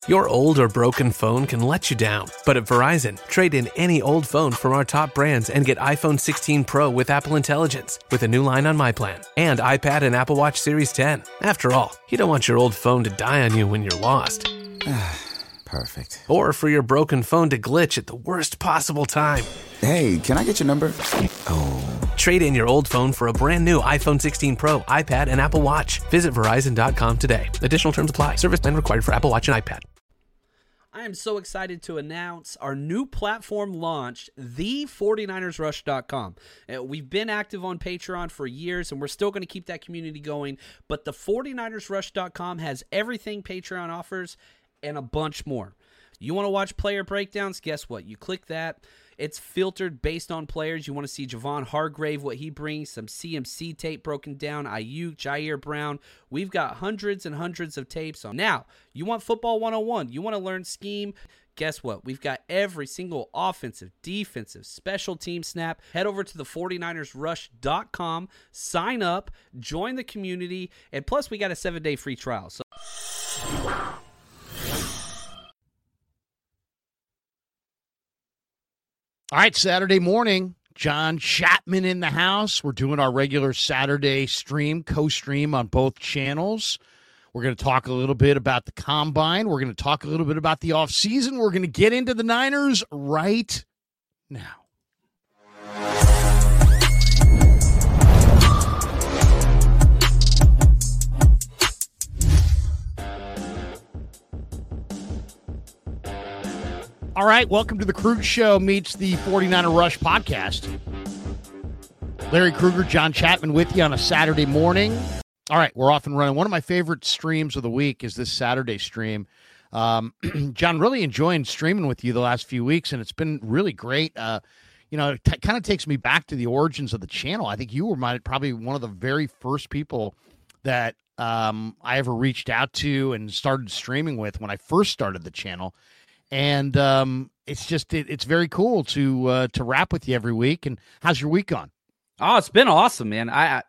Your old or broken phone can let you down, but at Verizon, trade in any old phone from our top brands and get iPhone 16 Pro with Apple Intelligence with a new line on My Plan and iPad and Apple Watch Series 10. After all, you don't want your old phone to die on you when you're lost. Perfect. Or for your broken phone to glitch at the worst possible time. Hey, can I get your number? Oh. Trade in your old phone for a brand new iPhone 16 Pro, iPad, and Apple Watch. Visit Verizon.com today. Additional terms apply. Service plan required for Apple Watch and iPad. I am so excited to announce our new platform launch, the49ersrush.com. We've been active on Patreon for years, and we're still going to keep that community going, but the 49ersrush.com has everything Patreon offers and a bunch more. You want to watch player breakdowns? Guess what? You click that. It's filtered based on players. You want to see Javon Hargrave, what he brings, some CMC tape broken down, Ayuk, Jair Brown. We've got hundreds and hundreds of tapes on. Now, you want football 101. You want to learn scheme. Guess what? We've got every single offensive, defensive, special team snap. Head over to the 49ersrush.com, sign up, join the community, and plus we got a 7-day free trial. So all right, Saturday morning, John Chapman in the house. We're doing our regular Saturday stream, co-stream on both channels. We're going to talk a little bit about the Combine. We're going to talk a little bit about the offseason. We're going to get into the Niners right now. All right, welcome to the Krug Show meets the 49er Rush podcast. Larry Krueger, John Chapman with you on a Saturday morning. All right, we're off and running. One of my favorite streams of the week is this Saturday stream. John, really enjoying streaming with you the last few weeks, and it's been really great. It kind of takes me back to the origins of the channel. I think you were probably one of the very first people that I ever reached out to and started streaming with when I first started the channel. And it's very cool to rap with you every week. And how's your week gone? Oh, it's been awesome, man.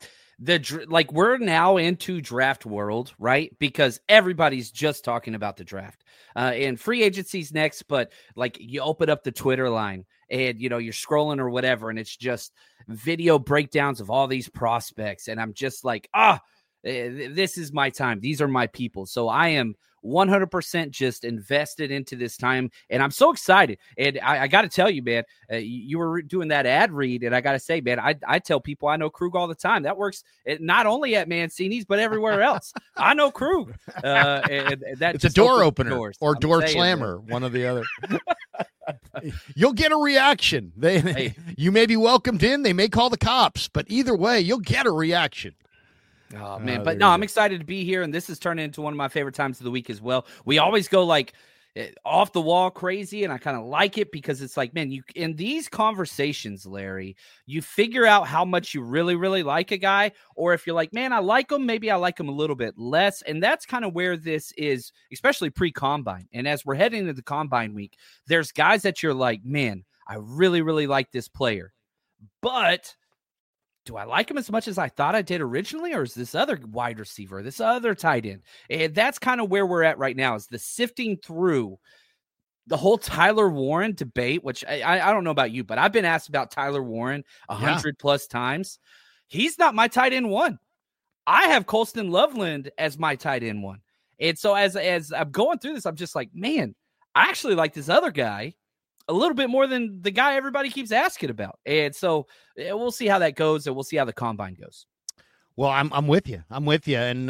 We're now into draft world, right? Because everybody's just talking about the draft. And free agency's next, but like you open up the Twitter line and you're scrolling or whatever, and it's just video breakdowns of all these prospects. And I'm just like, this is my time. These are my people. So I am 100% just invested into this time, and I'm so excited. And I got to tell you, man, you were doing that ad read, and I got to say, man, I tell people I know Krug all the time. That works not only at Mancini's, but everywhere else. I know Krug. And that it's a door opener doors. Or door slammer, one or the other. You'll get a reaction. You may be welcomed in. They may call the cops, but either way, you'll get a reaction. Oh, man. But no, I'm excited to be here, and this is turning into one of my favorite times of the week as well. We always go like off the wall crazy, and I kind of like it because it's like, man, you in these conversations, Larry, you figure out how much you really, really like a guy, or if you're like, man, I like him, maybe I like him a little bit less. And that's kind of where this is, especially pre-combine. And as we're heading into the combine week, there's guys that you're like, man, I really, really like this player. But do I like him as much as I thought I did originally, or is this other wide receiver, this other tight end? And that's kind of where we're at right now, is the sifting through the whole Tyler Warren debate, which I don't know about you, but I've been asked about Tyler Warren 100 plus times. He's not my tight end one. I have Colston Loveland as my tight end one. And so as I'm going through this, I'm just like, man, I actually like this other guy a little bit more than the guy everybody keeps asking about. And so we'll see how that goes, and we'll see how the combine goes. Well, I'm with you. And,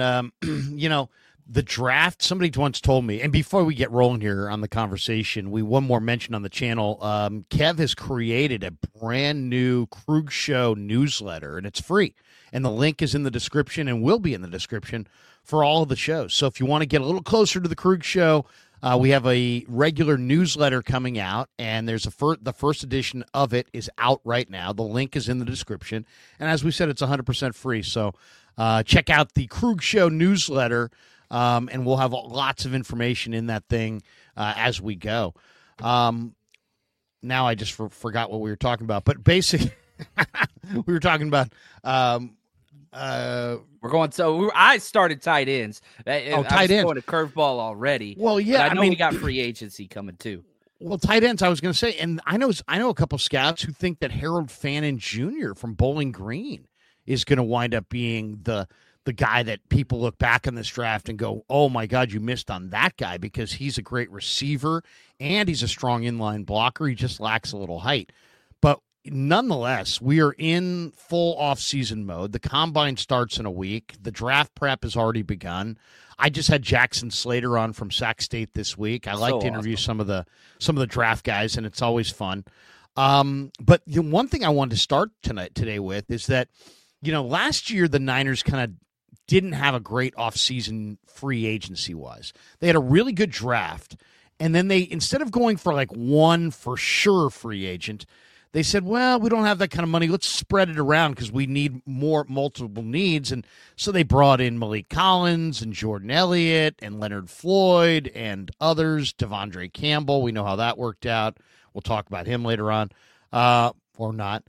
the draft, somebody once told me, and before we get rolling here on the conversation, one more mention on the channel. Kev has created a brand new Krug Show newsletter, and it's free. And the link is in the description and will be in the description for all of the shows. So if you want to get a little closer to the Krug Show, we have a regular newsletter coming out, and there's the first edition of it is out right now. The link is in the description. And as we said, it's 100% free. So check out the Krug Show newsletter, and we'll have lots of information in that thing as we go. Now I just forgot what we were talking about. But basically, we were talking about We're going. So I started tight ends. Tight ends. Going to curveball already. Well, yeah. I mean, we got free agency coming too. Well, tight ends. I was going to say, and I know a couple scouts who think that Harold Fannin Jr. from Bowling Green is going to wind up being the guy that people look back on this draft and go, "Oh my God, you missed on that guy," because he's a great receiver and he's a strong inline blocker. He just lacks a little height, but nonetheless, we are in full off-season mode. The combine starts in a week. The draft prep has already begun. I just had Jackson Slater on from Sac State this week. I like to interview some of the draft guys, and it's always fun. But the one thing I wanted to start today with is that, last year the Niners kind of didn't have a great offseason free agency-wise. They had a really good draft, and then they, instead of going for like one for sure free agent, they said, well, we don't have that kind of money. Let's spread it around because we need multiple needs. And so they brought in Malik Collins and Jordan Elliott and Leonard Floyd and others, Devondre Campbell. We know how that worked out. We'll talk about him later on, or not.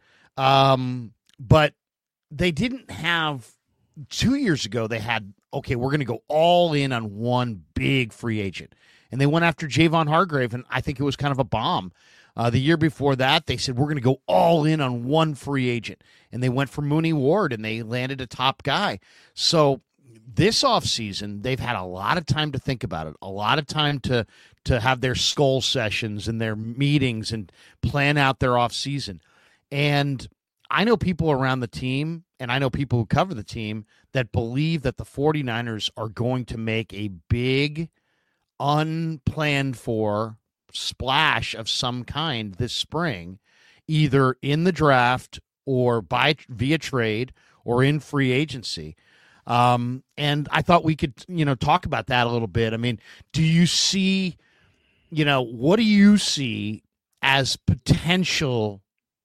But they didn't have, 2 years ago, they had, okay, we're going to go all in on one big free agent. And they went after Javon Hargrave, and I think it was kind of a bomb. The year before that, they said, we're going to go all in on one free agent. And they went for Mooney Ward, and they landed a top guy. So this offseason, they've had a lot of time to think about it, a lot of time to have their skull sessions and their meetings and plan out their offseason. And I know people around the team, and I know people who cover the team, that believe that the 49ers are going to make a big, unplanned for splash of some kind this spring, either in the draft or via trade or in free agency. And I thought we could, talk about that a little bit. I mean, do you see, what do you see as potential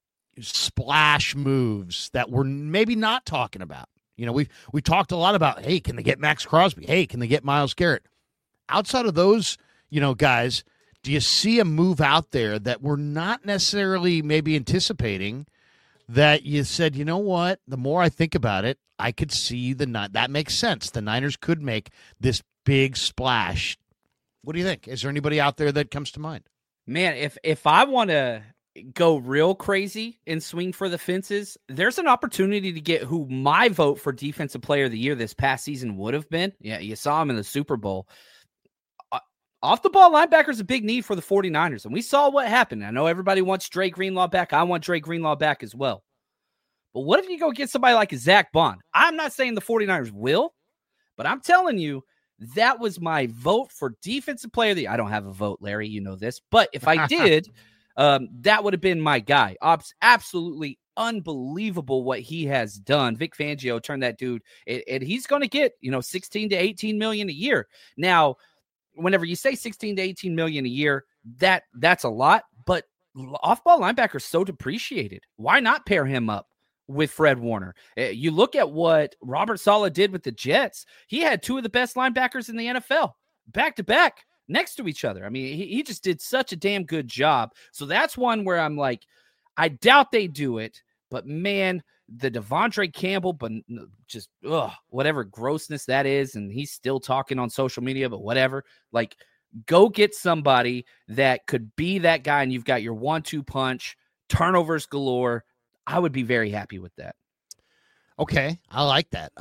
splash moves that we're maybe not talking about? We talked a lot about, hey, can they get Max Crosby? Hey, can they get Myles Garrett? Outside of those, guys, do you see a move out there that we're not necessarily maybe anticipating, that you said, you know what, the more I think about it, I could see that makes sense. The Niners could make this big splash. What do you think? Is there anybody out there that comes to mind? Man, if I want to go real crazy and swing for the fences, there's an opportunity to get who my vote for Defensive Player of the Year this past season would have been. Yeah, you saw him in the Super Bowl. Off-the-ball linebacker is a big need for the 49ers, and we saw what happened. I know everybody wants Dre Greenlaw back. I want Dre Greenlaw back as well. But what if you go get somebody like Zach Bond? I'm not saying the 49ers will, but I'm telling you, that was my vote for Defensive Player of the Year. I don't have a vote, Larry. You know this. But if I did, that would have been my guy. Absolutely unbelievable what he has done. Vic Fangio turned that dude, and he's going to get, 16 to 18 million a year. Now, whenever you say 16 to 18 million a year, that's a lot, but off-ball linebacker is so depreciated. Why not pair him up with Fred Warner? You look at what Robert Saleh did with the Jets. He had two of the best linebackers in the NFL back to back next to each other. I mean, he just did such a damn good job. So that's one where I'm like, I doubt they do it, but man, the Devondre Campbell, but just whatever grossness that is, and he's still talking on social media, but whatever. Like, go get somebody that could be that guy, and you've got your 1-2 punch, turnovers galore. I would be very happy with that. Okay, I like that.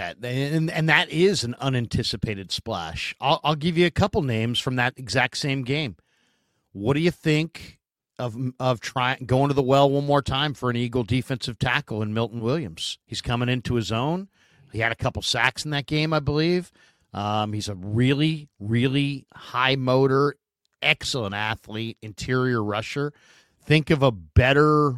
And that is an unanticipated splash. I'll give you a couple names from that exact same game. What do you think of trying going to the well one more time for an Eagle defensive tackle in Milton Williams? He's coming into his own. He had a couple sacks in that game, I believe. He's a really, really high motor, excellent athlete, interior rusher. Think of a better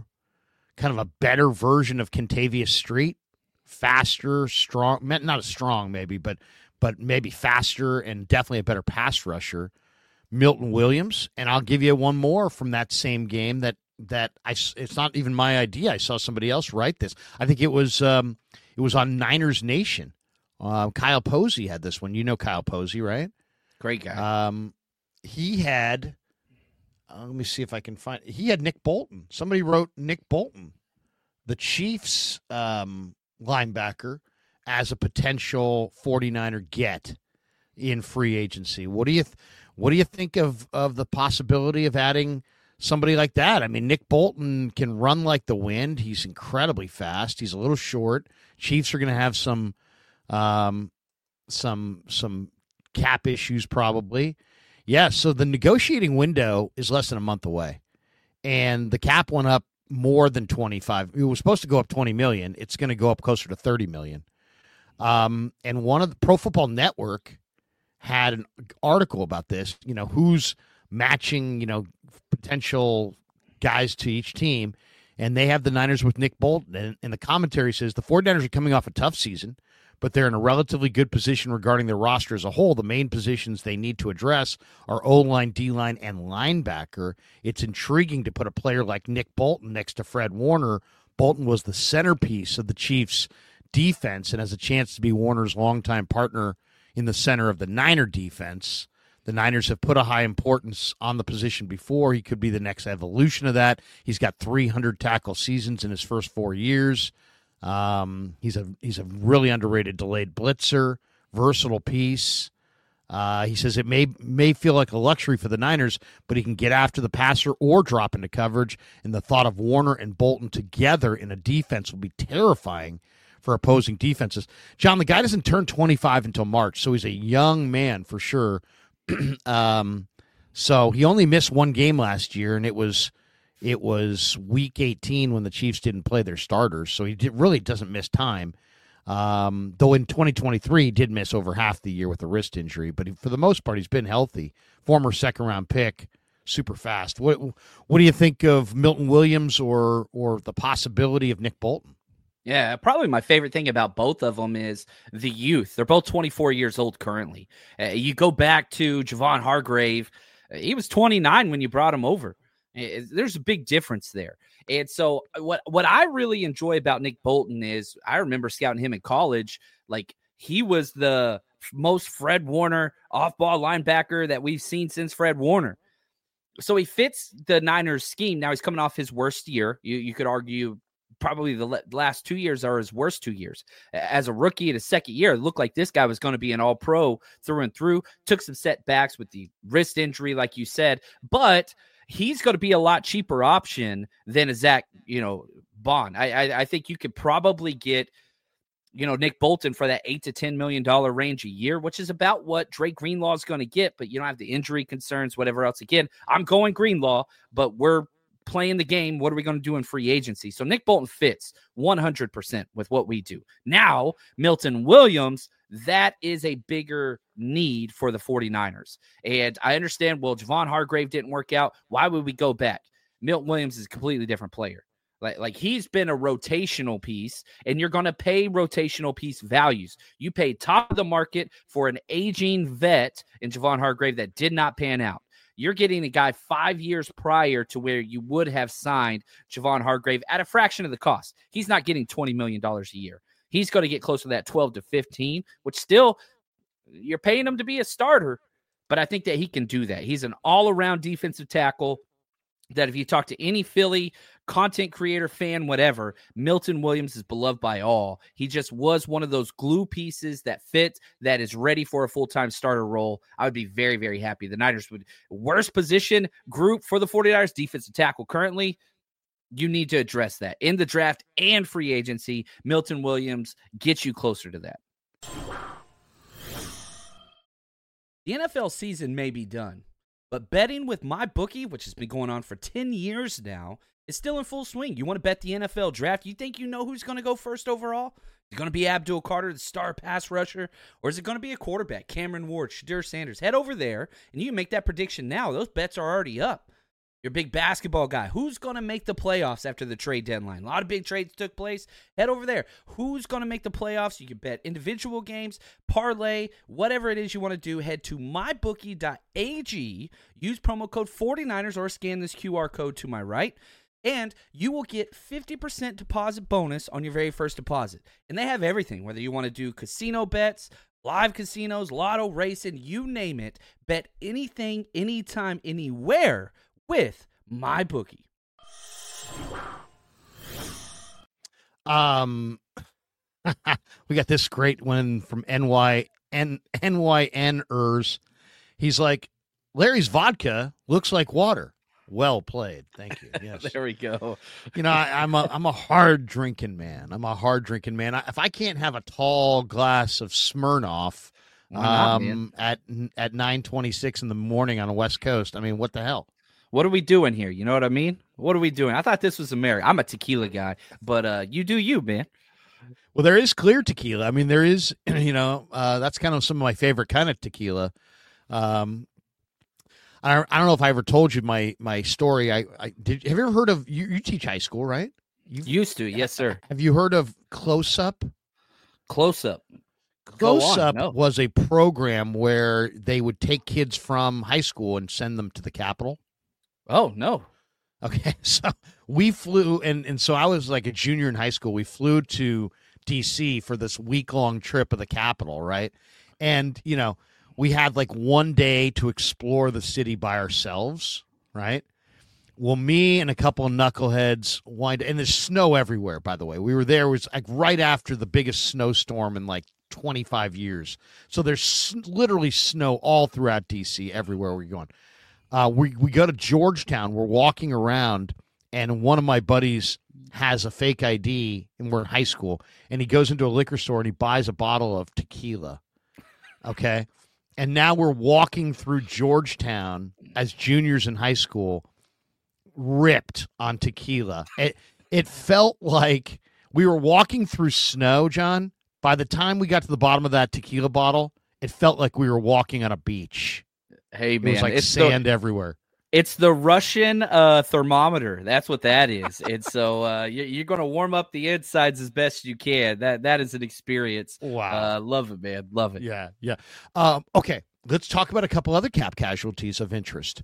version of Kentavious Street. Faster, strong, not as strong maybe, but maybe faster and definitely a better pass rusher. Milton Williams, and I'll give you one more from that same game that it's not even my idea. I saw somebody else write this. I think it was on Niners Nation. Kyle Posey had this one. You know Kyle Posey, right? Great guy. He had. Let me see if I can find. He had Nick Bolton. Somebody wrote Nick Bolton, the Chiefs linebacker, as a potential 49er get in free agency. What do you think of the possibility of adding somebody like that? I mean, Nick Bolton can run like the wind. He's incredibly fast. He's a little short. Chiefs are going to have some cap issues probably. Yeah, so the negotiating window is less than a month away. And the cap went up more than 25. It was supposed to go up 20 million. It's going to go up closer to 30 million. And one of the Pro Football Network had an article about this, who's matching, potential guys to each team. And they have the Niners with Nick Bolton. And the commentary says the 49ers are coming off a tough season, but they're in a relatively good position regarding their roster as a whole. The main positions they need to address are O-line, D-line, and linebacker. It's intriguing to put a player like Nick Bolton next to Fred Warner. Bolton was the centerpiece of the Chiefs' defense and has a chance to be Warner's longtime partner in the center of the Niner defense. The Niners have put a high importance on the position before. He could be the next evolution of that. He's got 300 tackle seasons in his first 4 years. He's a really underrated delayed blitzer, versatile piece. He says it may feel like a luxury for the Niners, but he can get after the passer or drop into coverage. And the thought of Warner and Bolton together in a defense will be terrifying for opposing defenses. John, the guy doesn't turn 25 until March, so he's a young man for sure. So he only missed one game last year, and it was week 18 when the Chiefs didn't play their starters, so he really doesn't miss time. Though in 2023, he did miss over half the year with a wrist injury, but for the most part, he's been healthy. Former second-round pick, super fast. What do you think of Milton Williams or the possibility of Nick Bolton? Yeah, probably my favorite thing about both of them is the youth. They're both 24 years old currently. You go back to Javon Hargrave. He was 29 when you brought him over. There's a big difference there. And so what I really enjoy about Nick Bolton is I remember scouting him in college. Like, he was the most Fred Warner off-ball linebacker that we've seen since Fred Warner. So he fits the Niners scheme. Now he's coming off his worst year. You could argue probably the last 2 years are his worst 2 years. As a rookie in his second year, it looked like this guy was going to be an all-pro through and through. Took some setbacks with the wrist injury, like you said, but he's going to be a lot cheaper option than a Zach, Bond. I think you could probably get, Nick Bolton for that $8 to $10 million range a year, which is about what Drake Greenlaw is going to get, but you don't have the injury concerns, whatever else. Again, I'm going Greenlaw, but we're playing the game. What are we going to do in free agency? So Nick Bolton fits 100% with what we do. Now, Milton Williams, that is a bigger need for the 49ers. And I understand, well, Javon Hargrave didn't work out. Why would we go back? Milton Williams is a completely different player. Like he's been a rotational piece, and you're going to pay rotational piece values. You pay top of the market for an aging vet in Javon Hargrave that did not pan out. You're getting a guy 5 years prior to where you would have signed Javon Hargrave at a fraction of the cost. He's not getting $20 million a year. He's going to get close to that 12 to 15, which still you're paying him to be a starter, but I think that he can do that. He's an all-around defensive tackle that if you talk to any Philly content creator, fan, whatever, Milton Williams is beloved by all. He just was one of those glue pieces that fit, that is ready for a full-time starter role. I would be very, very happy. The Niners would worst position group for the 49ers, defensive tackle currently. You need to address that in the draft and free agency. Milton Williams gets you closer to that. The NFL season may be done, but betting with MyBookie, which has been going on for 10 years now, is still in full swing. You want to bet the NFL draft? You think you know who's going to go first overall? Is it going to be Abdul Carter, the star pass rusher? Or is it going to be a quarterback, Cameron Ward, Shadur Sanders? Head over there, and you can make that prediction now. Those bets are already up. You're a big basketball guy. Who's going to make the playoffs after the trade deadline? A lot of big trades took place. Head over there. Who's going to make the playoffs? You can bet individual games, parlay, whatever it is you want to do. Head to mybookie.ag. Use promo code 49ers or scan this QR code to my right, and you will get 50% deposit bonus on your very first deposit. And they have everything, whether you want to do casino bets, live casinos, lotto racing, you name it. Bet anything, anytime, anywhere with MyBookie. We got this great one from NYNers. He's like, Larry's vodka looks like water. Well played. Thank you. Yes. There we go. I'm a hard drinking man. If I can't have a tall glass of Smirnoff at 9:26 in the morning on the West Coast, I mean, what the hell? What are we doing here? You know what I mean? What are we doing? I thought this was American. I'm a tequila guy, but you do you, man. Well, there is clear tequila. I mean, there is, that's kind of some of my favorite kind of tequila. I don't know if I ever told you my story. Have you ever heard of, you teach high school, right? Used to, yes, sir. Have you heard of Close Up? Close Up was a program where they would take kids from high school and send them to the Capitol. Oh, no. Okay, so we flew, and so I was like a junior in high school. We flew to D.C. for this week-long trip of the Capitol, right? And, we had like one day to explore the city by ourselves, right? Well, me and a couple of knuckleheads and there's snow everywhere, by the way. We were there, it was like right after the biggest snowstorm in like 25 years. So there's literally snow all throughout D.C., everywhere we're going. We go to Georgetown. We're walking around, and one of my buddies has a fake ID, and we're in high school, and he goes into a liquor store, and he buys a bottle of tequila, okay? And now we're walking through Georgetown as juniors in high school, ripped on tequila. It felt like we were walking through snow, John. By the time we got to the bottom of that tequila bottle, it felt like we were walking on a beach. Hey, man. It was like sand everywhere. It's the Russian thermometer. That's what that is. And so you're going to warm up the insides as best you can. That is an experience. Wow. Love it, man. Love it. Yeah. Okay, let's talk about a couple other cap casualties of interest.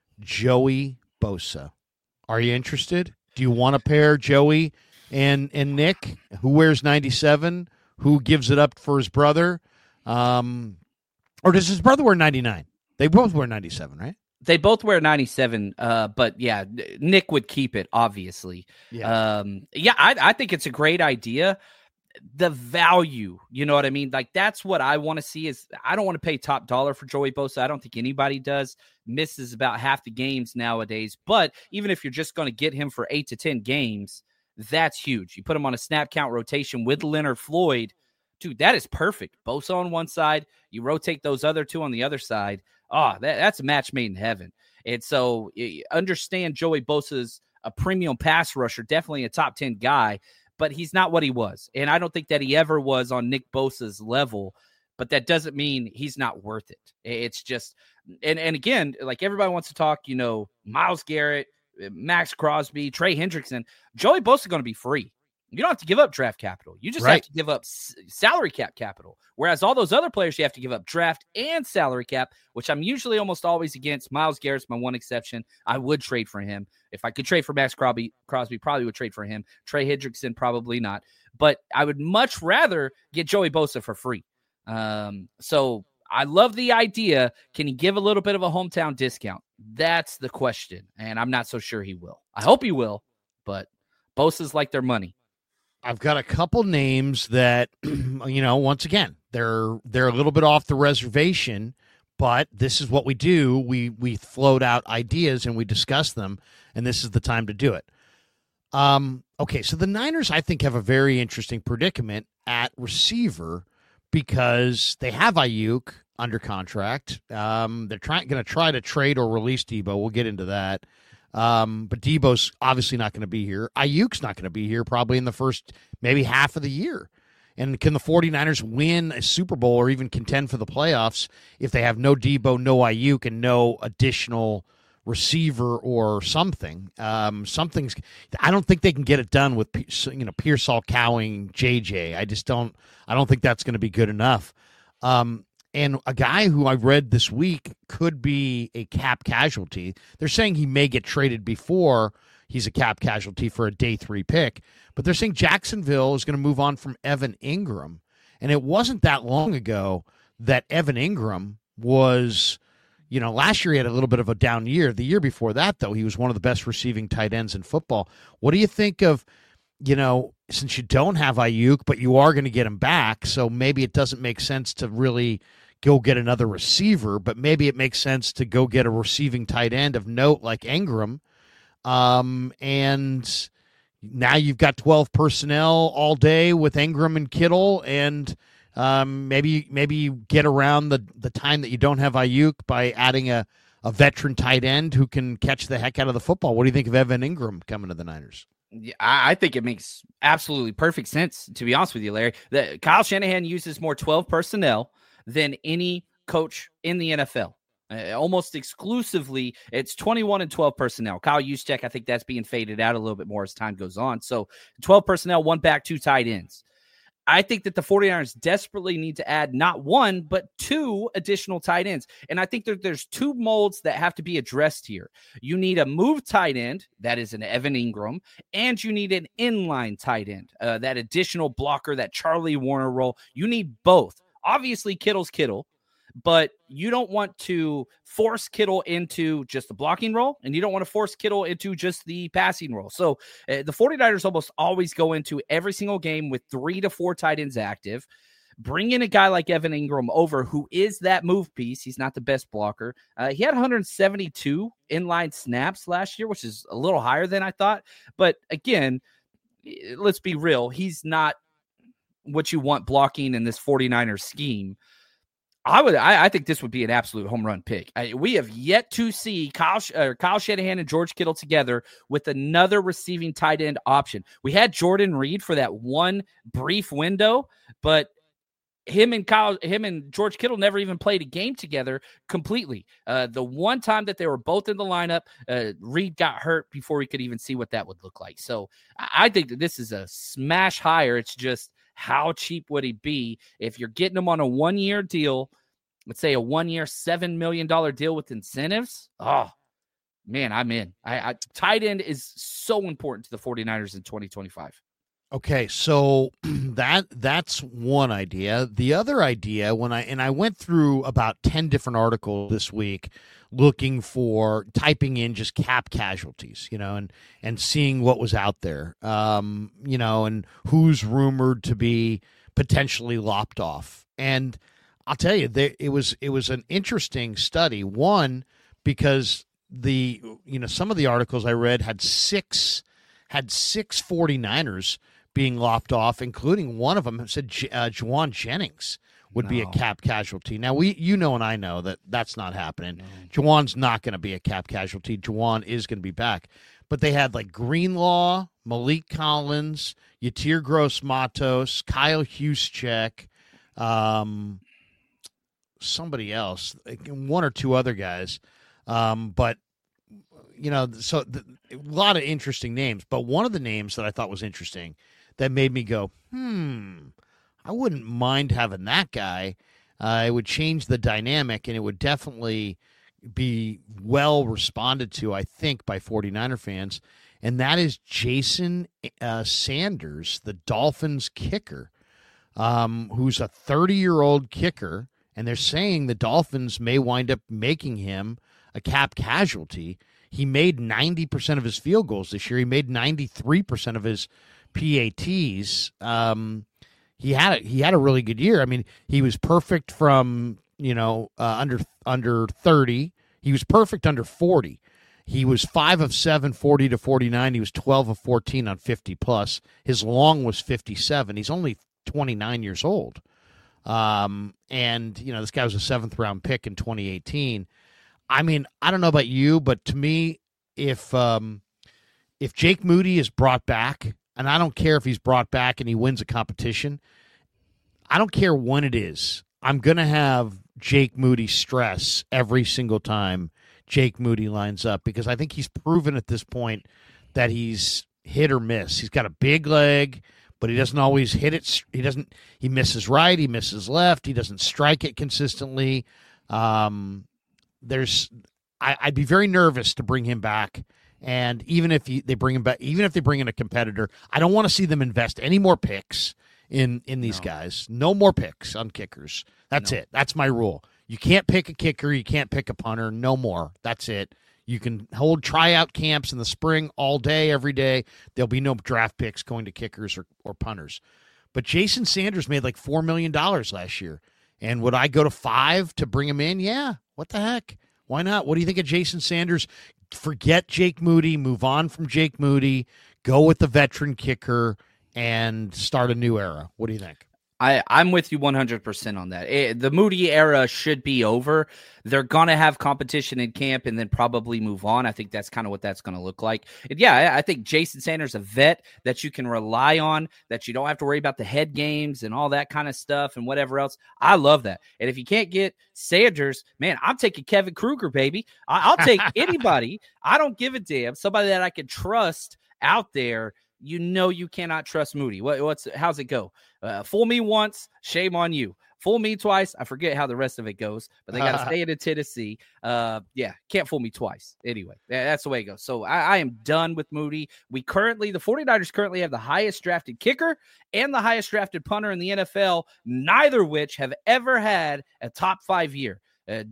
Joey Bosa. Are you interested? Do you want to pair Joey and Nick? Who wears 97? Who gives it up for his brother? Or does his brother wear 99? They both wear 97, right? They both wear 97, but yeah, Nick would keep it, obviously. Yeah. I think it's a great idea. The value, you know what I mean? Like, that's what I want to see is I don't want to pay top dollar for Joey Bosa. I don't think anybody does. Misses about half the games nowadays. But even if you're just going to get him for 8 to 10 games, that's huge. You put him on a snap count rotation with Leonard Floyd. Dude, that is perfect. Bosa on one side, you rotate those other two on the other side. Oh, that's a match made in heaven. And so understand Joey Bosa's a premium pass rusher, definitely a top 10 guy, but he's not what he was. And I don't think that he ever was on Nick Bosa's level, but that doesn't mean he's not worth it. It's just, and again, like everybody wants to talk, Myles Garrett, Max Crosby, Trey Hendrickson. Joey Bosa is going to be free. You don't have to give up draft capital. You just have to give up salary cap capital. Whereas all those other players, you have to give up draft and salary cap, which I'm usually almost always against. Myles Garrett's my one exception. I would trade for him. If I could trade for Max Crosby, probably would trade for him. Trey Hendrickson, probably not. But I would much rather get Joey Bosa for free. So I love the idea. Can he give a little bit of a hometown discount? That's the question. And I'm not so sure he will. I hope he will, but Bosa's like their money. I've got a couple names that, once again, they're a little bit off the reservation, but this is what we do. We float out ideas and we discuss them, and this is the time to do it. Okay, so the Niners, I think, have a very interesting predicament at receiver because they have Ayuk under contract. They're going to try to trade or release Debo. We'll get into that. But Debo's obviously not going to be here. Ayuk's not going to be here probably in the first maybe half of the year. And can the 49ers win a Super Bowl or even contend for the playoffs if they have no Debo, no Ayuk, and no additional receiver or something? I don't think they can get it done with Pearsall cowing JJ. I don't think that's going to be good enough. And a guy who I read this week could be a cap casualty. They're saying he may get traded before he's a cap casualty for a day 3 pick. But they're saying Jacksonville is going to move on from Evan Ingram. And it wasn't that long ago that Evan Ingram was, last year he had a little bit of a down year. The year before that, though, he was one of the best receiving tight ends in football. What do you think of, since you don't have Ayuk, but you are going to get him back, so maybe it doesn't make sense to really go get another receiver, but maybe it makes sense to go get a receiving tight end of note like Ingram. And now you've got 12 personnel all day with Ingram and Kittle, and maybe you get around the time that you don't have Ayuk by adding a veteran tight end who can catch the heck out of the football. What do you think of Evan Ingram coming to the Niners? Yeah, I think it makes absolutely perfect sense, to be honest with you, Larry. Kyle Shanahan uses more 12 personnel than any coach in the NFL. Almost exclusively, it's 21 and 12 personnel. Kyle Juszczyk, I think that's being faded out a little bit more as time goes on. So 12 personnel, 1 back, 2 tight ends. I think that the 49ers desperately need to add not 1, but 2 additional tight ends. And I think there's 2 molds that have to be addressed here. You need a move tight end, that is an Evan Ingram, and you need an inline tight end, that additional blocker, that Charlie Warner role. You need both. Obviously, Kittle's Kittle, but you don't want to force Kittle into just the blocking role, and you don't want to force Kittle into just the passing role. So the 49ers almost always go into every single game with 3 to 4 tight ends active. Bring in a guy like Evan Ingram over, who is that move piece. He's not the best blocker. He had 172 inline snaps last year, which is a little higher than I thought. But again, let's be real. He's not what you want blocking in this 49ers scheme. I think this would be an absolute home run pick. We have yet to see Kyle Shanahan and George Kittle together with another receiving tight end option. We had Jordan Reed for that one brief window, but him and George Kittle never even played a game together completely. The one time that they were both in the lineup, Reed got hurt before we could even see what that would look like. So I think that this is a smash hire. It's just, how cheap would he be if you're getting him on a 1-year deal? Let's say a 1-year, $7 million deal with incentives. Oh, man, I'm in. Tight end is so important to the 49ers in 2025. Okay, so that's one idea. The other idea, I went through about 10 different articles this week looking for, typing in just cap casualties, and seeing what was out there, and who's rumored to be potentially lopped off. And I'll tell you, it was an interesting study. One, because some of the articles I read had six 49ers being lopped off, including one of them said Juwan Jennings would be a cap casualty. Now, and I know that that's not happening. No. Juwan's not going to be a cap casualty. Juwan is going to be back. But they had like Greenlaw, Malik Collins, Yatir Gross-Matos, Kyle Juszczyk, somebody else, like 1 or 2 other guys. But, so a lot of interesting names. But one of the names that I thought was interesting that made me go, I wouldn't mind having that guy. It would change the dynamic, and it would definitely be well responded to, I think, by 49er fans. And that is Jason Sanders, the Dolphins kicker, who's a 30-year-old kicker. And they're saying the Dolphins may wind up making him a cap casualty. He made 90% of his field goals this year. He made 93% of his PATs. He had a really good year. I mean, he was perfect from under 30. He was perfect under 40. He was 5 of 7, 40 to 49. He was 12 of 14 on 50 plus. His long was 57. He's only 29 years old. And this guy was a 7th round pick in 2018. I mean, I don't know about you, but to me, if Jake Moody is brought back, and I don't care if he's brought back and he wins a competition, I don't care when it is, I'm going to have Jake Moody stress every single time Jake Moody lines up, because I think he's proven at this point that he's hit or miss. He's got a big leg, but he doesn't always hit it. He misses right, he misses left, he doesn't strike it consistently. I'd be very nervous to bring him back. And even if they bring him back, even if they bring in a competitor, I don't want to see them invest any more picks in these guys. No more picks on kickers. That's it. That's my rule. You can't pick a kicker. You can't pick a punter. No more. That's it. You can hold tryout camps in the spring all day, every day. There'll be no draft picks going to kickers or punters. But Jason Sanders made like $4 million last year. And would I go to 5 to bring him in? Yeah. What the heck? Why not? What do you think of Jason Sanders? Forget Jake Moody, move on from Jake Moody, go with the veteran kicker, and start a new era. What do you think? I'm with you 100% on that. The Moody era should be over. They're going to have competition in camp and then probably move on. I think that's kind of what that's going to look like. And yeah, I think Jason Sanders, a vet that you can rely on, that you don't have to worry about the head games and all that kind of stuff and whatever else. I love that. And if you can't get Sanders, man, I'm taking Kevin Kruger, baby. I'll take anybody. I don't give a damn. Somebody that I can trust out there. You know you cannot trust Moody. How's it go? Fool me once, shame on you. Fool me twice, I forget how the rest of it goes, but they got to stay in Tennessee. Yeah, can't fool me twice. Anyway, that's the way it goes. So I am done with Moody. The 49ers currently have the highest drafted kicker and the highest drafted punter in the NFL, neither of which have ever had a top 5 year.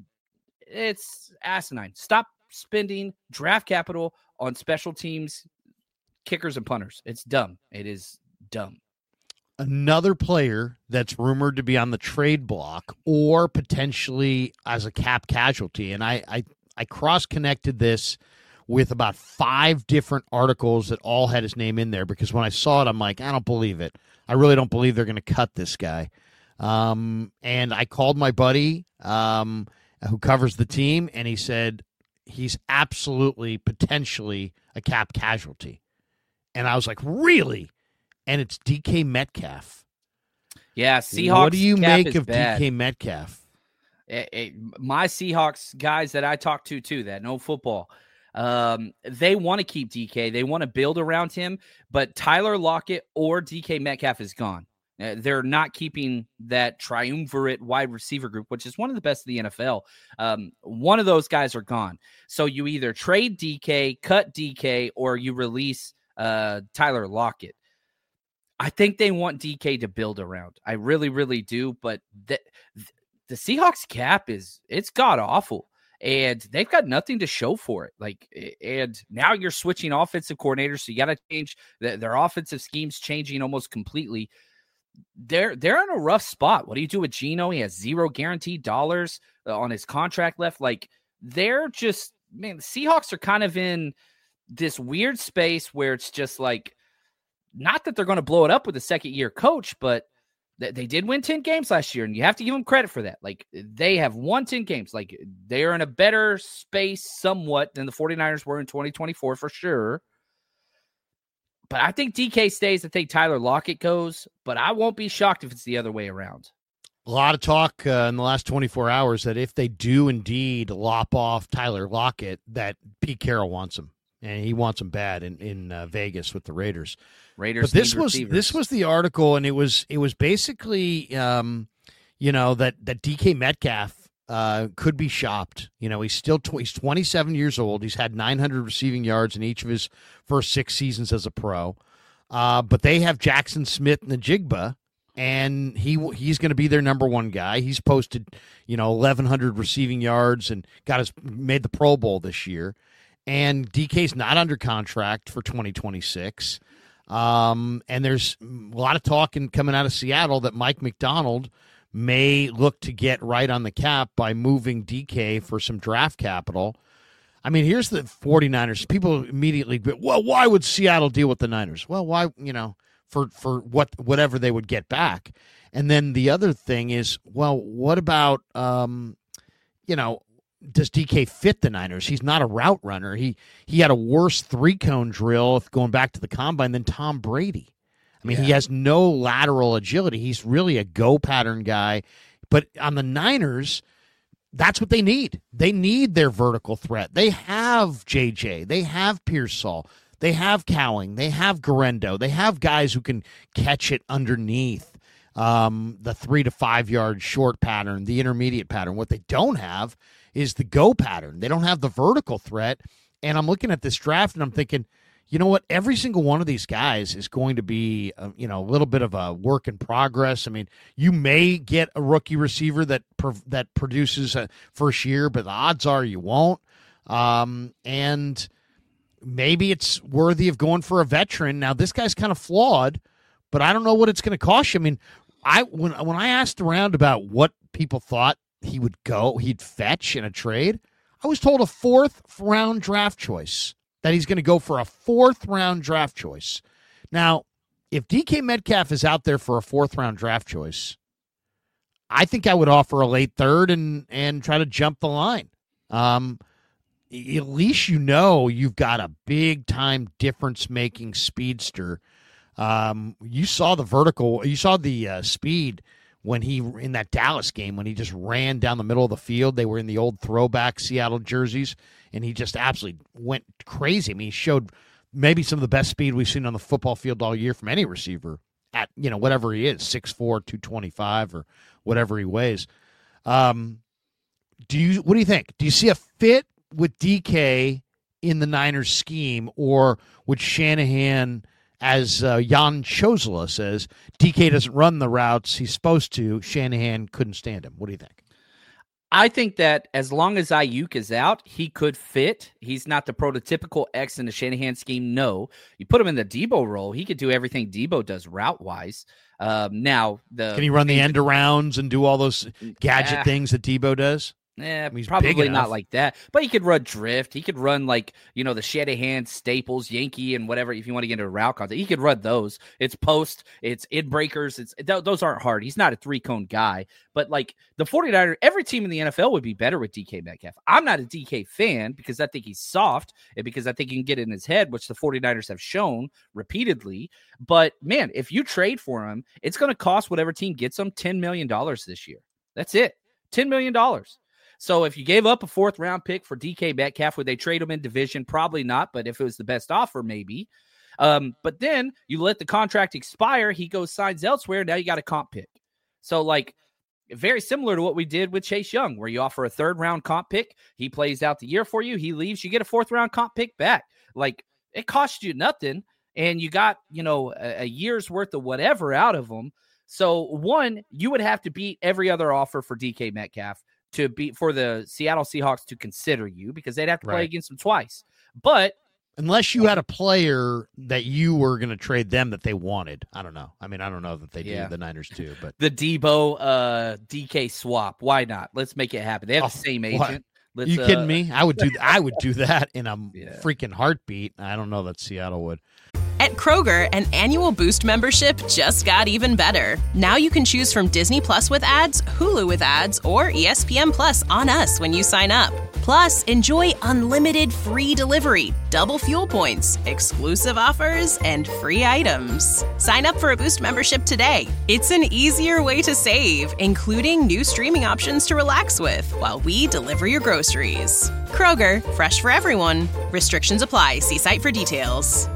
It's asinine. Stop spending draft capital on special teams kickers and punters. It's dumb. It is dumb. Another player that's rumored to be on the trade block or potentially as a cap casualty, and I cross-connected this with about 5 different articles that all had his name in there, because when I saw it, I'm like, I don't believe it. I really don't believe they're going to cut this guy. And I called my buddy who covers the team, and he said he's absolutely, potentially a cap casualty. And I was like, really? And it's DK Metcalf. Yeah, Seahawks. What do you make of bad. DK Metcalf? My Seahawks guys that I talk to, too, that know football, they want to keep DK. They want to build around him. But Tyler Lockett or DK Metcalf is gone. They're not keeping that triumvirate wide receiver group, which is one of the best in the NFL. One of those guys are gone. So you either trade DK, cut DK, or you release Tyler Lockett. I think they want DK to build around. I really, really do. But the Seahawks cap it's god awful, and they've got nothing to show for it. And now you're switching offensive coordinators, so you got to change their offensive schemes, changing almost completely. They're in a rough spot. What do you do with Geno? He has $0 guaranteed dollars on his contract left. They're just, man, the Seahawks are kind of in this weird space where it's just like, not that they're going to blow it up with a second-year coach, but they did win 10 games last year, and you have to give them credit for that. They have won 10 games. They're in a better space somewhat than the 49ers were in 2024 for sure. But I think DK stays. I think Tyler Lockett goes, but I won't be shocked if it's the other way around. A lot of talk in the last 24 hours that if they do indeed lop off Tyler Lockett, that Pete Carroll wants him. And he wants him bad in Vegas with the Raiders. But this was the article, and it was basically that DK Metcalf could be shopped. He's 27 years old. He's had 900 receiving yards in each of his first 6 seasons as a pro. But they have Jackson Smith and the Jigba, and he's going to be their number one guy. He's posted 1,100 receiving yards and made the Pro Bowl this year. And DK's not under contract for 2026. And there's a lot of talk coming out of Seattle that Mike McDonald may look to get right on the cap by moving DK for some draft capital. I mean, here's the 49ers. People immediately, well, why would Seattle deal with the Niners? Well, why, for whatever they would get back. And then the other thing is, well, what about, does DK fit the Niners? He's not a route runner. He had a worse 3-cone drill going back to the combine than Tom Brady. I mean, He has no lateral agility. He's really a go pattern guy. But on the Niners, that's what they need. They need their vertical threat. They have JJ. They have Pearsall. They have Cowing. They have Garendo. They have guys who can catch it underneath the 3 to 5 yard short pattern, the intermediate pattern. What they don't have is the go pattern. They don't have the vertical threat. And I'm looking at this draft and I'm thinking, you know what? Every single one of these guys is going to be, a little bit of a work in progress. I mean, you may get a rookie receiver that produces a first year, but the odds are you won't. And maybe it's worthy of going for a veteran. Now, this guy's kind of flawed, but I don't know what it's going to cost you. I mean, when I asked around about what people thought he'd fetch in a trade, I was told a 4th-round draft choice, that he's going to go for a 4th-round draft choice. Now, if DK Metcalf is out there for a 4th-round draft choice, I think I would offer a late 3rd and try to jump the line. At least you've got a big-time difference-making speedster. You saw the speed when he, in that Dallas game, when he just ran down the middle of the field. They were in the old throwback Seattle jerseys, and he just absolutely went crazy. I mean, he showed maybe some of the best speed we've seen on the football field all year from any receiver at, whatever he is, 6'4", 225, or whatever he weighs. What do you think? Do you see a fit with DK in the Niners scheme, or would Shanahan, as Jan Chosla says, DK doesn't run the routes he's supposed to, Shanahan couldn't stand him? What do you think? I think that as long as Ayuk is out, he could fit. He's not the prototypical X in the Shanahan scheme. No, you put him in the Debo role, he could do everything Debo does route-wise. Can he run the end arounds and do all those gadget things that Debo does? Probably not like that. But he could run drift. He could run the Shanahan, Staples, Yankee, and whatever. If you want to get into a route concept, he could run those. It's post, it's in breakers. Those aren't hard. He's not a 3-cone guy. But the 49ers, every team in the NFL would be better with DK Metcalf. I'm not a DK fan because I think he's soft and because I think he can get in his head, which the 49ers have shown repeatedly. But man, if you trade for him, it's going to cost whatever team gets him $10 million this year. That's it. $10 million. So if you gave up a 4th-round pick for DK Metcalf, would they trade him in division? Probably not, but if it was the best offer, maybe. But then you let the contract expire, he goes signs elsewhere, now you got a comp pick. So, very similar to what we did with Chase Young, where you offer a 3rd-round comp pick, he plays out the year for you, he leaves, you get a 4th-round comp pick back. It cost you nothing, and you got, a year's worth of whatever out of him. So, one, you would have to beat every other offer for DK Metcalf for the Seattle Seahawks to consider you, because they'd have to play against them twice. But unless you had a player that you were going to trade them that they wanted, I don't know. I mean, I don't know that they do. The Niners do, but the Debo DK swap, why not? Let's make it happen. They have the same agent. You kidding me? I would do that in a freaking heartbeat. I don't know that Seattle would. At Kroger, an annual Boost membership just got even better. Now you can choose from Disney Plus with ads, Hulu with ads, or ESPN Plus on us when you sign up. Plus, enjoy unlimited free delivery, double fuel points, exclusive offers, and free items. Sign up for a Boost membership today. It's an easier way to save, including new streaming options to relax with while we deliver your groceries. Kroger, fresh for everyone. Restrictions apply. See site for details.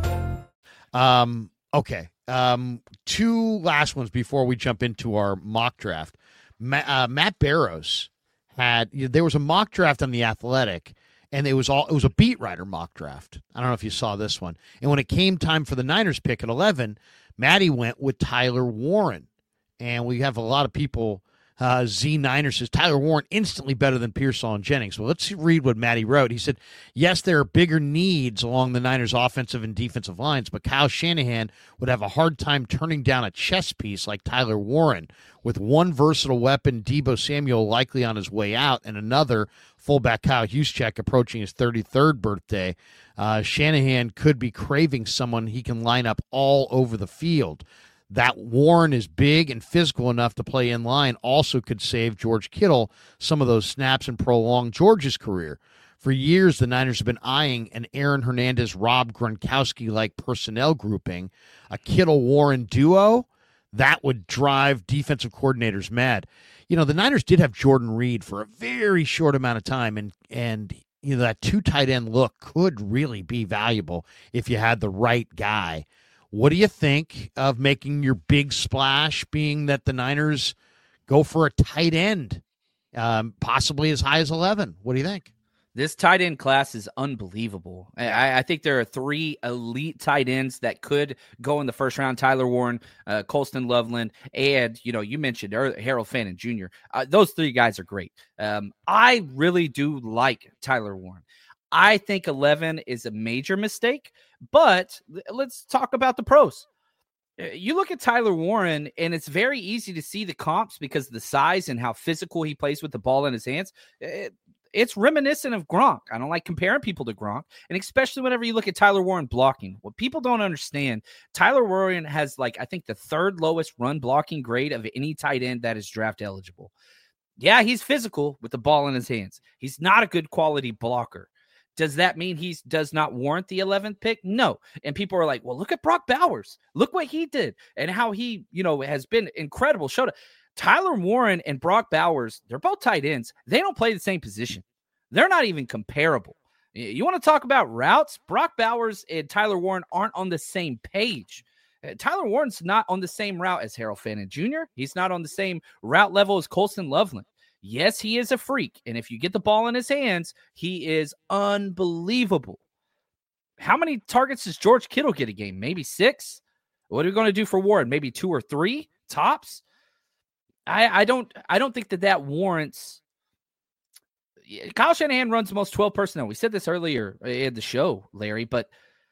Okay. Two last ones before we jump into our mock draft. Matt Barrows there was a mock draft on The Athletic, and it was a beat writer mock draft. I don't know if you saw this one. And when it came time for the Niners pick at 11, Matty went with Tyler Warren. And we have a lot of people, Z9er says, Tyler Warren instantly better than Pearsall and Jennings. Well, let's read what Matty wrote. He said, yes, there are bigger needs along the Niners' offensive and defensive lines, but Kyle Shanahan would have a hard time turning down a chess piece like Tyler Warren. With one versatile weapon, Deebo Samuel likely on his way out, and another fullback, Kyle Juszczyk, approaching his 33rd birthday, Shanahan could be craving someone he can line up all over the field. That Warren is big and physical enough to play in line also could save George Kittle some of those snaps and prolong George's career. For years, the Niners have been eyeing an Aaron Hernandez, Rob Gronkowski-like personnel grouping. A Kittle-Warren duo, that would drive defensive coordinators mad. The Niners did have Jordan Reed for a very short amount of time, and that 2 tight end look could really be valuable if you had the right guy. What do you think of making your big splash, being that the Niners go for a tight end, possibly as high as 11? What do you think? This tight end class is unbelievable. I think there are 3 elite tight ends that could go in the first round. Tyler Warren, Colston Loveland, and, you mentioned Harold Fannin Jr. Those 3 guys are great. I really do like Tyler Warren. I think 11 is a major mistake, but let's talk about the pros. You look at Tyler Warren, and it's very easy to see the comps because of the size and how physical he plays with the ball in his hands. It's reminiscent of Gronk. I don't like comparing people to Gronk, and especially whenever you look at Tyler Warren blocking. What people don't understand, Tyler Warren has, like, I think the third lowest run blocking grade of any tight end that is draft eligible. Yeah, he's physical with the ball in his hands. He's not a good quality blocker. Does that mean he does not warrant the 11th pick? No. And people are like, well, look at Brock Bowers. Look what he did and how he, has been incredible. Showed up. Tyler Warren and Brock Bowers, they're both tight ends. They don't play the same position. They're not even comparable. You want to talk about routes? Brock Bowers and Tyler Warren aren't on the same page. Tyler Warren's not on the same route as Harold Fannin Jr. He's not on the same route level as Colston Loveland. Yes, he is a freak, and if you get the ball in his hands, he is unbelievable. How many targets does George Kittle get a game? Maybe 6? What are we going to do for Warren? Maybe 2 or 3 tops? I don't think that warrants. Kyle Shanahan runs the most 12 personnel. We said this earlier in the show, Larry, but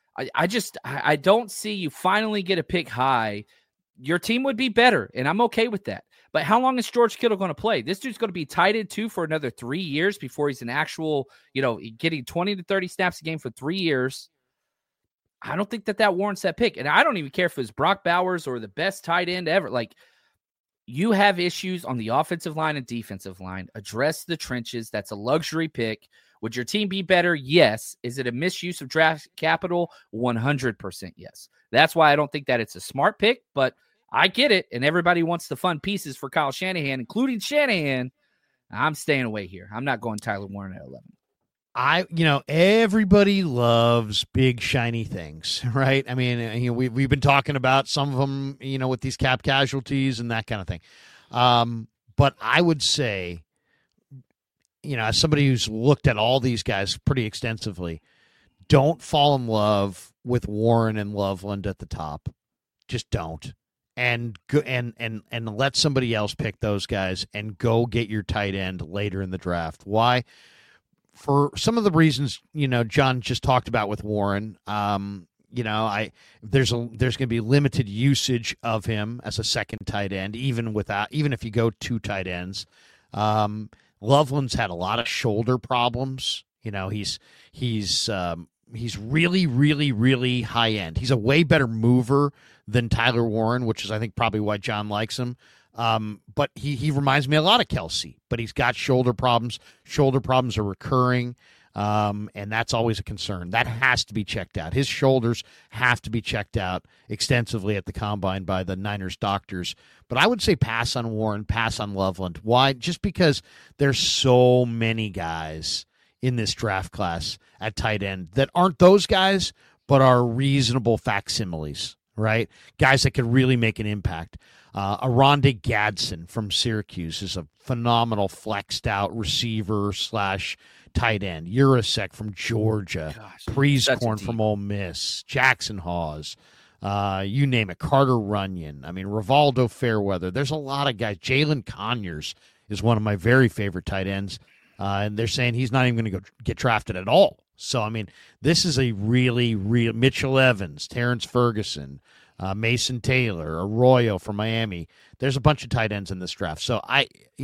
I don't see you finally get a pick high. Your team would be better, and I'm okay with that. But how long is George Kittle going to play? This dude's going to be tight end 2 for another 3 years before he's an actual, getting 20 to 30 snaps a game for 3 years. I don't think that warrants that pick. And I don't even care if it's Brock Bowers or the best tight end ever. Like, you have issues on the offensive line and defensive line. Address the trenches. That's a luxury pick. Would your team be better? Yes. Is it a misuse of draft capital? 100% yes. That's why I don't think that it's a smart pick, but I get it, and everybody wants the fun pieces for Kyle Shanahan, including Shanahan. I'm staying away here. I'm not going Tyler Warren at 11. Everybody loves big, shiny things, right? I mean, we've been talking about some of them, with these cap casualties and that kind of thing. But I would say, as somebody who's looked at all these guys pretty extensively, don't fall in love with Warren and Loveland at the top. Just don't. And go and let somebody else pick those guys and go get your tight end later in the draft. Why? For some of the reasons, John just talked about with Warren. There's going to be limited usage of him as a second tight end, even if you go 2 tight ends. Loveland's had a lot of shoulder problems. He's really, really, really high end. He's a way better mover than Tyler Warren, which is, I think, probably why John likes him. But he reminds me a lot of Kelsey, but he's got shoulder problems. Shoulder problems are recurring, and that's always a concern. That has to be checked out. His shoulders have to be checked out extensively at the combine by the Niners doctors. But I would say pass on Warren, pass on Loveland. Why? Just because there's so many guys in this draft class at tight end that aren't those guys, but are reasonable facsimiles, right? Guys that could really make an impact. Aronde Gadsden from Syracuse is a phenomenal flexed out receiver / tight end. Urasek from Georgia. Prieskorn from Ole Miss. Jackson Hawes. You name it. Carter Runyon. I mean, Rivaldo Fairweather. There's a lot of guys. Jalen Conyers is one of my very favorite tight ends. And they're saying he's not even going to get drafted at all. So, I mean, this is a really, real Mitchell Evans, Terrence Ferguson, Mason Taylor, Arroyo from Miami. There's a bunch of tight ends in this draft. So I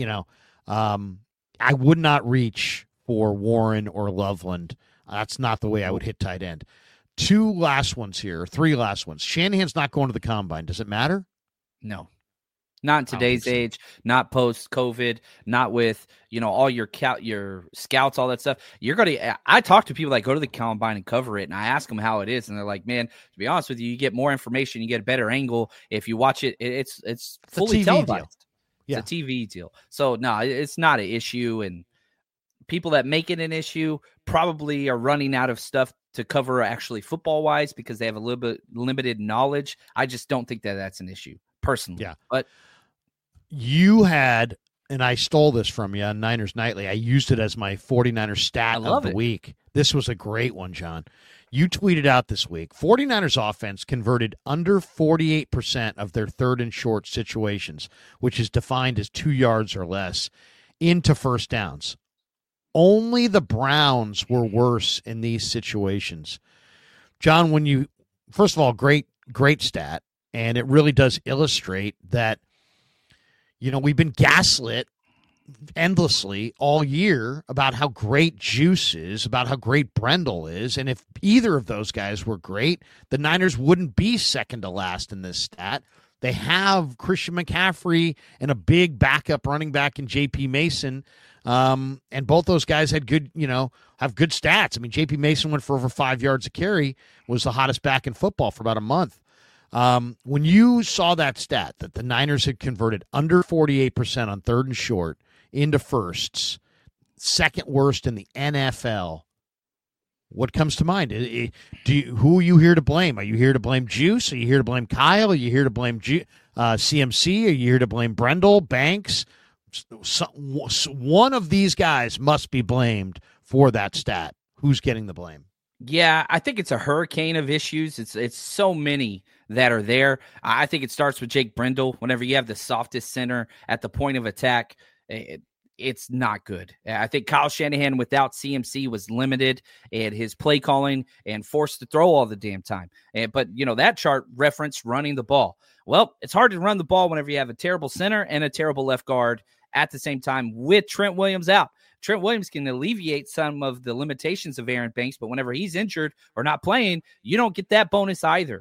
would not reach for Warren or Loveland. That's not the way I would hit tight end. 3 last ones. Shanahan's not going to the combine. Does it matter? No. Not in today's age, not post-COVID, not with, all your scouts, all that stuff. I talk to people that go to the combine and cover it, and I ask them how it is, and they're like, man, to be honest with you, you get more information, you get a better angle. If you watch it, it's fully televised. Yeah. It's a TV deal. So, no, it's not an issue, and people that make it an issue probably are running out of stuff to cover actually football-wise because they have a little bit limited knowledge. I just don't think that that's an issue. Personally. Yeah. But you had, and I stole this from you on Niners Nightly. I used it as my 49ers stat of the week. This was a great one, John. You tweeted out this week, 49ers offense converted under 48% of their third and short situations, which is defined as 2 yards or less, into first downs. only the Browns were worse in these situations. John, first of all, great stat, and it really does illustrate that, we've been gaslit endlessly all year about how great Juice is, about how great Brendel is, and if either of those guys were great, the Niners wouldn't be second to last in this stat. They have Christian McCaffrey and a big backup running back in J.P. Mason, and both those guys had good, have good stats. I mean, J.P. Mason went for over 5 yards a carry, was the hottest back in football for about a month. When you saw that stat that the Niners had converted under 48% on third and short into firsts, second worst in the NFL, what comes to mind? Who are you here to blame? Are you here to blame Juice? Are you here to blame Kyle? Are you here to blame CMC? Are you here to blame Brendel, Banks? One of these guys must be blamed for that stat. Who's getting the blame? Yeah, I think it's a hurricane of issues. It's so many that are there. I think it starts with Jake Brendel. Whenever you have the softest center at the point of attack, it's not good. I think Kyle Shanahan without CMC was limited in his play calling and forced to throw all the damn time. But, that chart referenced running the ball. Well, it's hard to run the ball whenever you have a terrible center and a terrible left guard at the same time with Trent Williams out. Trent Williams can alleviate some of the limitations of Aaron Banks, but whenever he's injured or not playing, you don't get that bonus either.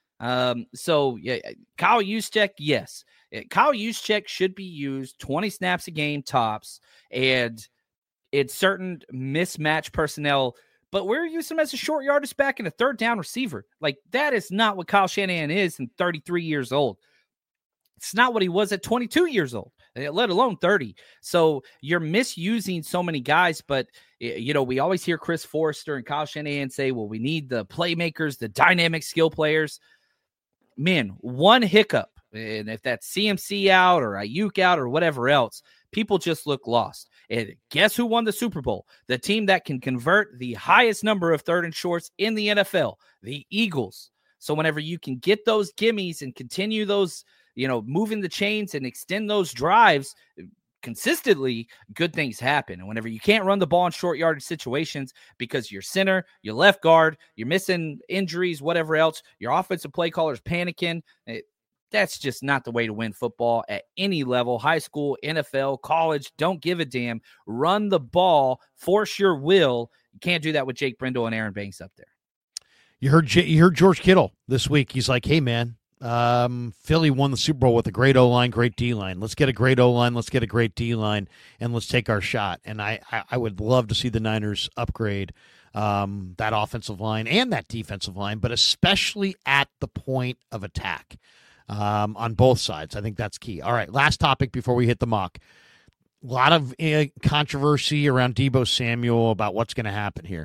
So Kyle Juszczyk, yes. Kyle Juszczyk should be used 20 snaps a game tops, and it's certain mismatch personnel, but we're using him as a short yardage back and a third down receiver. Like, that is not what Kyle Shanahan is in 33 years old. It's not what he was at 22 years old, let alone 30. So you're misusing so many guys, but, we always hear Chris Forrester and Kyle Shanahan say, well, we need the playmakers, the dynamic skill players. Man, one hiccup, and if that's CMC out or Ayuk out or whatever else, people just look lost. And guess who won the Super Bowl? The team that can convert the highest number of third and shorts in the NFL, the Eagles. So whenever you can get those gimmies and continue those, moving the chains and extend those drives consistently, good things happen. And whenever you can't run the ball in short yardage situations because your center, your left guard, you're missing injuries, whatever else, your offensive play caller's panicking, that's just not the way to win football at any level, high school, NFL, college, don't give a damn. Run the ball, force your will. You can't do that with Jake Brendel and Aaron Banks up there. You heard George Kittle this week. He's like, hey, man, Philly won the Super Bowl with a great O-line, great D-line. Let's get a great O-line, let's get a great D-line, and let's take our shot. And I would love to see the Niners upgrade that offensive line and that defensive line, but especially at the point of attack. On both sides. I think that's key. All right, last topic before we hit the mock. A lot of controversy around Deebo Samuel about what's going to happen here.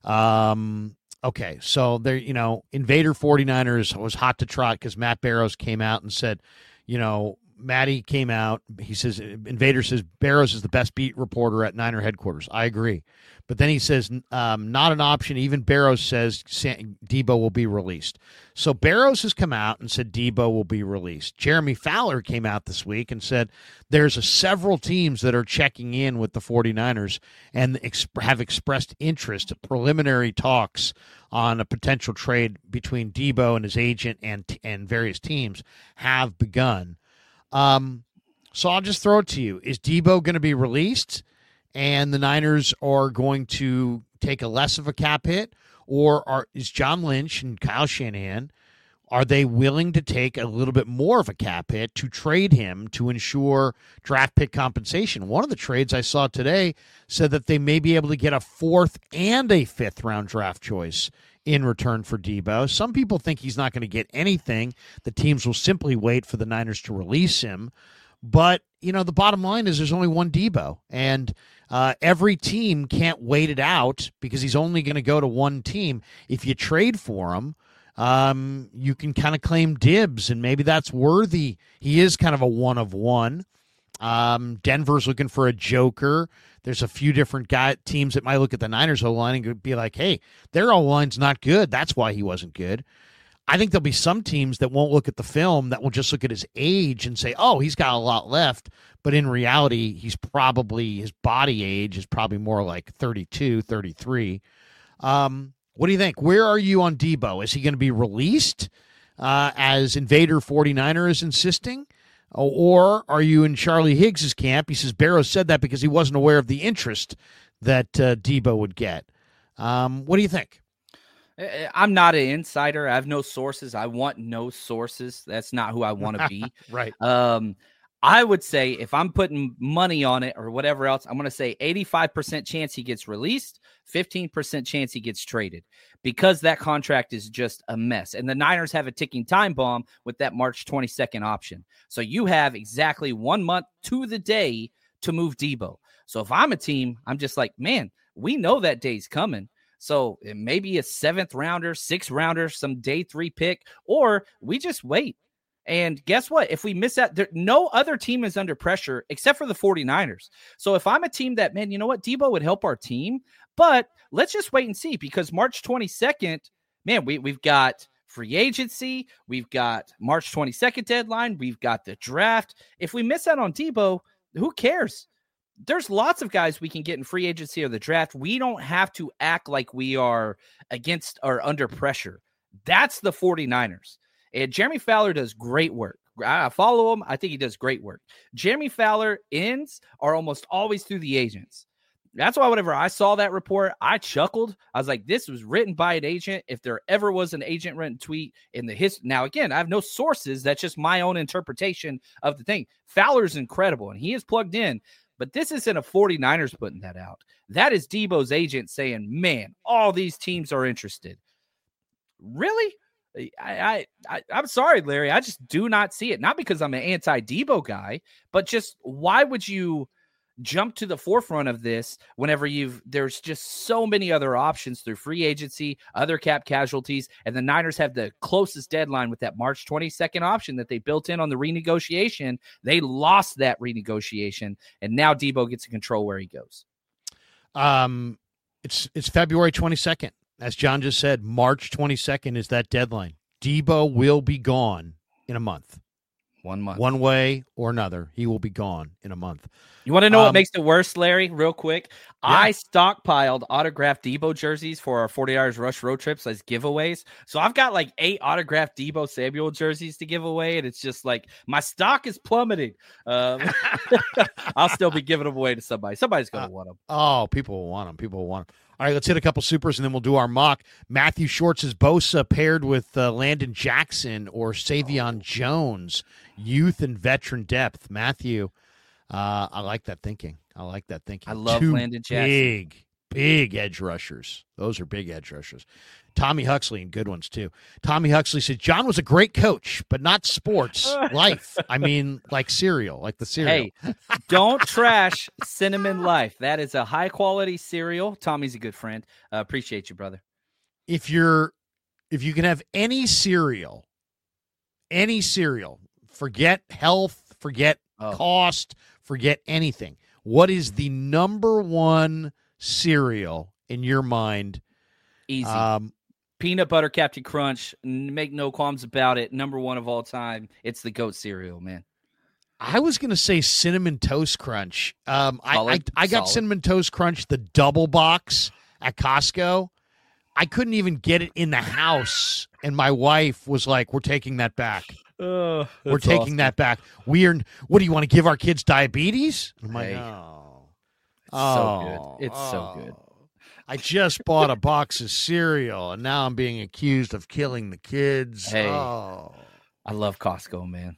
Okay, so there, Invader 49ers was hot to trot because Matt Barrows came out and said, Matty came out. He says, Invader says Barrows is the best beat reporter at Niner headquarters. I agree. But then he says, not an option. Even Barrows says Deebo will be released. So Barrows has come out and said Deebo will be released. Jeremy Fowler came out this week and said there's several teams that are checking in with the 49ers and have expressed interest, preliminary talks on a potential trade between Deebo and his agent and various teams have begun. So I'll just throw it to you. Is Deebo going to be released and the Niners are going to take a less of a cap hit? Or is John Lynch and Kyle Shanahan, are they willing to take a little bit more of a cap hit to trade him to ensure draft pick compensation? One of the trades I saw today said that they may be able to get a 4th and a 5th round draft choice in return for Deebo. Some people think he's not going to get anything. The teams will simply wait for the Niners to release him. But, the bottom line is there's only one Deebo. And every team can't wait it out because he's only going to go to one team. If you trade for him, you can kind of claim dibs, and maybe that's worthy. He is kind of a one of one. Denver's looking for a joker. There's a few different teams that might look at the Niners O-line and be like, hey, their O-line's not good. That's why he wasn't good. I think there'll be some teams that won't look at the film, that will just look at his age and say, oh, he's got a lot left. But in reality, his body age is probably more like 32, 33. What do you think? Where are you on Debo? Is he going to be released as Invader 49er is insisting? Or are you in Charlie Higgs' camp? He says Barrow said that because he wasn't aware of the interest that Debo would get. What do you think? I'm not an insider. I have no sources. I want no sources. That's not who I want to be. Right. I would say if I'm putting money on it or whatever else, I'm going to say 85% chance he gets released, 15% chance he gets traded, because that contract is just a mess. And the Niners have a ticking time bomb with that March 22nd option. So you have exactly 1 month to the day to move Debo. So if I'm a team, I'm just like, man, we know that day's coming. So it may be a 7th rounder, 6th rounder, some day 3 pick, or we just wait. And guess what? If we miss that, no other team is under pressure except for the 49ers. So if I'm a team that, man, you know what? Debo would help our team, but let's just wait and see, because March 22nd, man, we've got free agency. We've got March 22nd deadline. We've got the draft. If we miss out on Debo, who cares? There's lots of guys we can get in free agency or the draft. We don't have to act like we are against or under pressure. That's the 49ers. And Jeremy Fowler does great work. I follow him. I think he does great work. Jeremy Fowler ends are almost always through the agents. That's why whenever I saw that report, I chuckled. I was like, this was written by an agent. If there ever was an agent-written tweet in the history. Now, again, I have no sources. That's just my own interpretation of the thing. Fowler's incredible, and he is plugged in. But this isn't a 49ers putting that out. That is Debo's agent saying, man, all these teams are interested. Really? I'm sorry, Larry. I just do not see it. Not because I'm an anti-Debo guy, but just why would you jump to the forefront of this whenever there's just so many other options through free agency, other cap casualties, and the Niners have the closest deadline with that March 22nd option that they built in on the renegotiation. They lost that renegotiation, and now Debo gets to control where he goes. It's February 22nd. As John just said, March 22nd is that deadline. Debo will be gone in a month. 1 month. One way or another, he will be gone in a month. You want to know what makes it worse, Larry, real quick? Yeah. I stockpiled autographed Debo jerseys for our 40 Hours Rush road trips as giveaways. So I've got like 8 autographed Debo Samuel jerseys to give away, and it's just like my stock is plummeting. I'll still be giving them away to somebody. Somebody's going to want them. Oh, people will want them. People will want them. All right, let's hit a couple supers, and then we'll do our mock. Matthew Short says Bosa paired with Landon Jackson or Savion Jones, youth and veteran depth. Matthew, I like that thinking. I love Landon Jackson. Big edge rushers. Those are big edge rushers. Tommy Huxley, and good ones too. Tommy Huxley said John was a great coach, but not sports, life. I mean, like cereal, like the cereal. Hey, don't trash Cinnamon Life. That is a high quality cereal. Tommy's a good friend. Appreciate you, brother. If you can have any cereal, forget health, forget cost, forget anything. What is the number one cereal in your mind? Easy. Peanut butter Captain Crunch. Make no qualms about it. Number one of all time. It's the GOAT cereal, man. I was going to say Cinnamon Toast Crunch. I got Cinnamon Toast Crunch, the double box at Costco. I couldn't even get it in the house, and my wife was like, "We're taking that back. We're taking that back. What do you want to give our kids diabetes?" I'm like, so good. It's so good. I just bought a box of cereal, and now I'm being accused of killing the kids. Hey, I love Costco, man.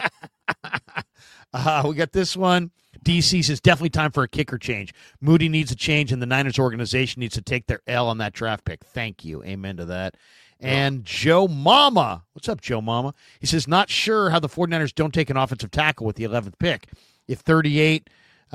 We got this one. DC says definitely time for a kicker change. Moody needs a change, and the Niners organization needs to take their L on that draft pick. Thank you. Amen to that. And Joe Mama. What's up, Joe Mama? He says, not sure how the 49ers don't take an offensive tackle with the 11th pick. If 38,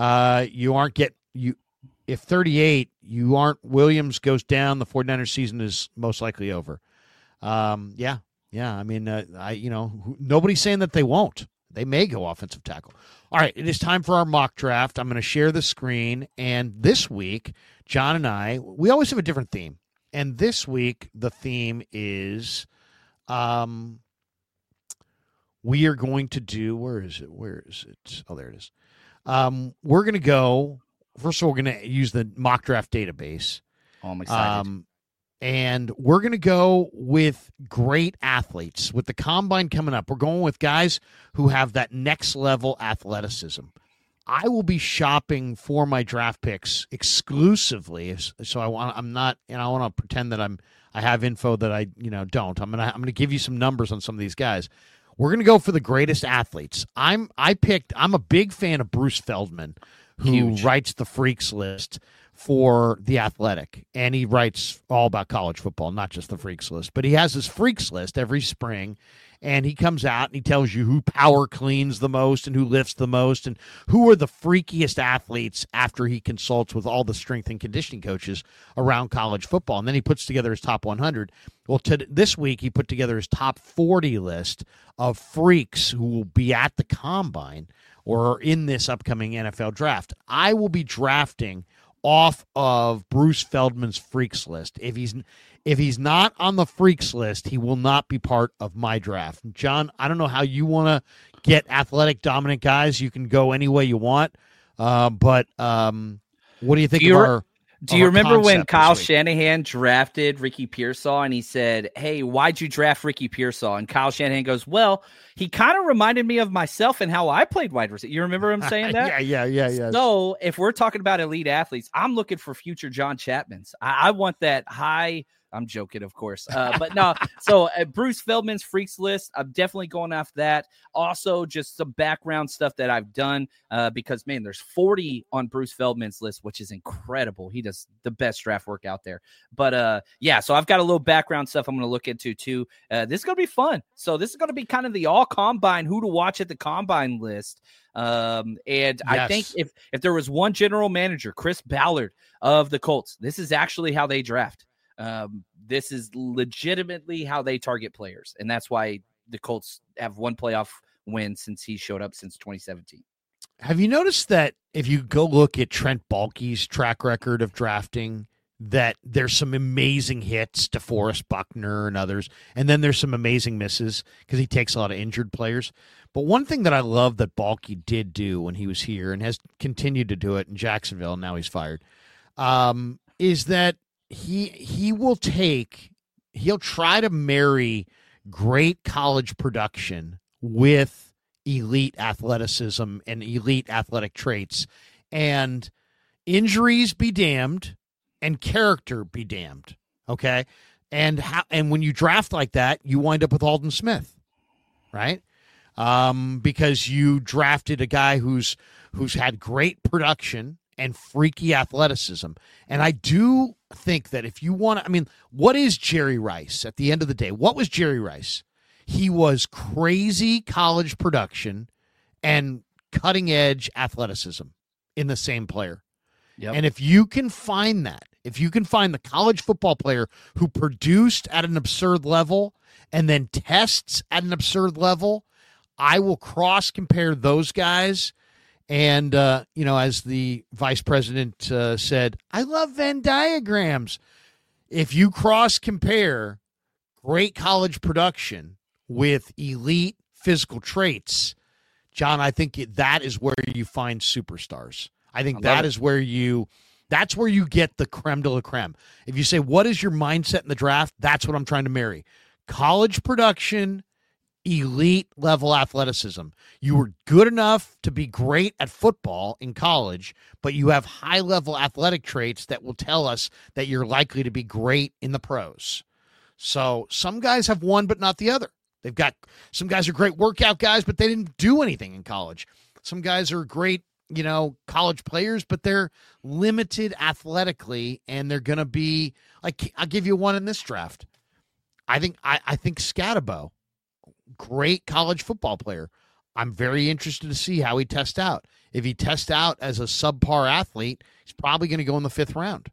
Williams goes down, the 49ers season is most likely over. Yeah. I mean, nobody's saying that they won't. They may go offensive tackle. All right, it is time for our mock draft. I'm going to share the screen. And this week, John and I, we always have a different theme. And this week, the theme is we are going to do, where is it? Oh, there it is. We're going to go, first of all, we're going to use the mock draft database. Oh, I'm excited. And we're going to go with great athletes. With the combine coming up, we're going with guys who have that next level athleticism. I will be shopping for my draft picks exclusively. So I want to pretend that I have info that I don't. I'm gonna give you some numbers on some of these guys. We're gonna go for the greatest athletes. I'm a big fan of Bruce Feldman, who writes the Freaks list for The Athletic, and he writes all about college football, not just the Freaks list. But he has his Freaks list every spring, and he comes out and he tells you who power cleans the most and who lifts the most and who are the freakiest athletes after he consults with all the strength and conditioning coaches around college football. And then he puts together his top 100. Well, this week he put together his top 40 list of freaks who will be at the combine or in this upcoming NFL draft. I will be drafting off of Bruce Feldman's Freaks list. If he's not on the Freaks list, he will not be part of my draft. John, I don't know how you want to get athletic dominant guys. You can go any way you want. But what do you think Do you remember when Kyle Shanahan drafted Ricky Pearsall and he said, "Hey, why'd you draft Ricky Pearsall?" And Kyle Shanahan goes, "Well, he kind of reminded me of myself and how I played wide receiver." You remember him saying that? Yeah. So if we're talking about elite athletes, I'm looking for future John Chapmans. I want that high. I'm joking, of course. But no, so Bruce Feldman's Freaks list, I'm definitely going off that. Also, just some background stuff that I've done because, man, there's 40 on Bruce Feldman's list, which is incredible. He does the best draft work out there. But, yeah, so I've got a little background stuff I'm going to look into, too. This is going to be fun. So this is going to be kind of the all-combine, who to watch at the combine list. And yes. I think if there was one general manager, Chris Ballard of the Colts, this is actually how they draft. This is legitimately how they target players. And that's why the Colts have one playoff win since he showed up since 2017. Have you noticed that if you go look at Trent Baalke's track record of drafting, that there's some amazing hits, DeForest Buckner and others, and then there's some amazing misses because he takes a lot of injured players. But one thing that I love that Baalke did do when he was here and has continued to do it in Jacksonville, and now he's fired, is that he'll try to marry great college production with elite athleticism and elite athletic traits, and injuries be damned and character be damned. Okay. And when you draft like that, you wind up with Aldon Smith, right? Because you drafted a guy who's had great production and freaky athleticism. And I do think that if you want to, what is Jerry Rice at the end of the day? What was Jerry Rice? He was crazy college production and cutting edge athleticism in the same player. Yep. And if you can find that, if you can find the college football player who produced at an absurd level and then tests at an absurd level, I will cross compare those guys. And, as the vice president said, I love Venn diagrams. If you cross compare great college production with elite physical traits, John, I think that is where you find superstars. I think that's where you get the creme de la creme. If you say, what is your mindset in the draft? That's what I'm trying to marry. College production, elite level athleticism. You were good enough to be great at football in college, but you have high level athletic traits that will tell us that you're likely to be great in the pros. So some guys have one, but not the other. They've got some guys are great workout guys, but they didn't do anything in college. Some guys are great, college players, but they're limited athletically, and they're going to be like, I'll give you one in this draft. I think Scatabo, great college football player. I'm very interested to see how he tests out. If he tests out as a subpar athlete, he's probably going to go in the 5th round.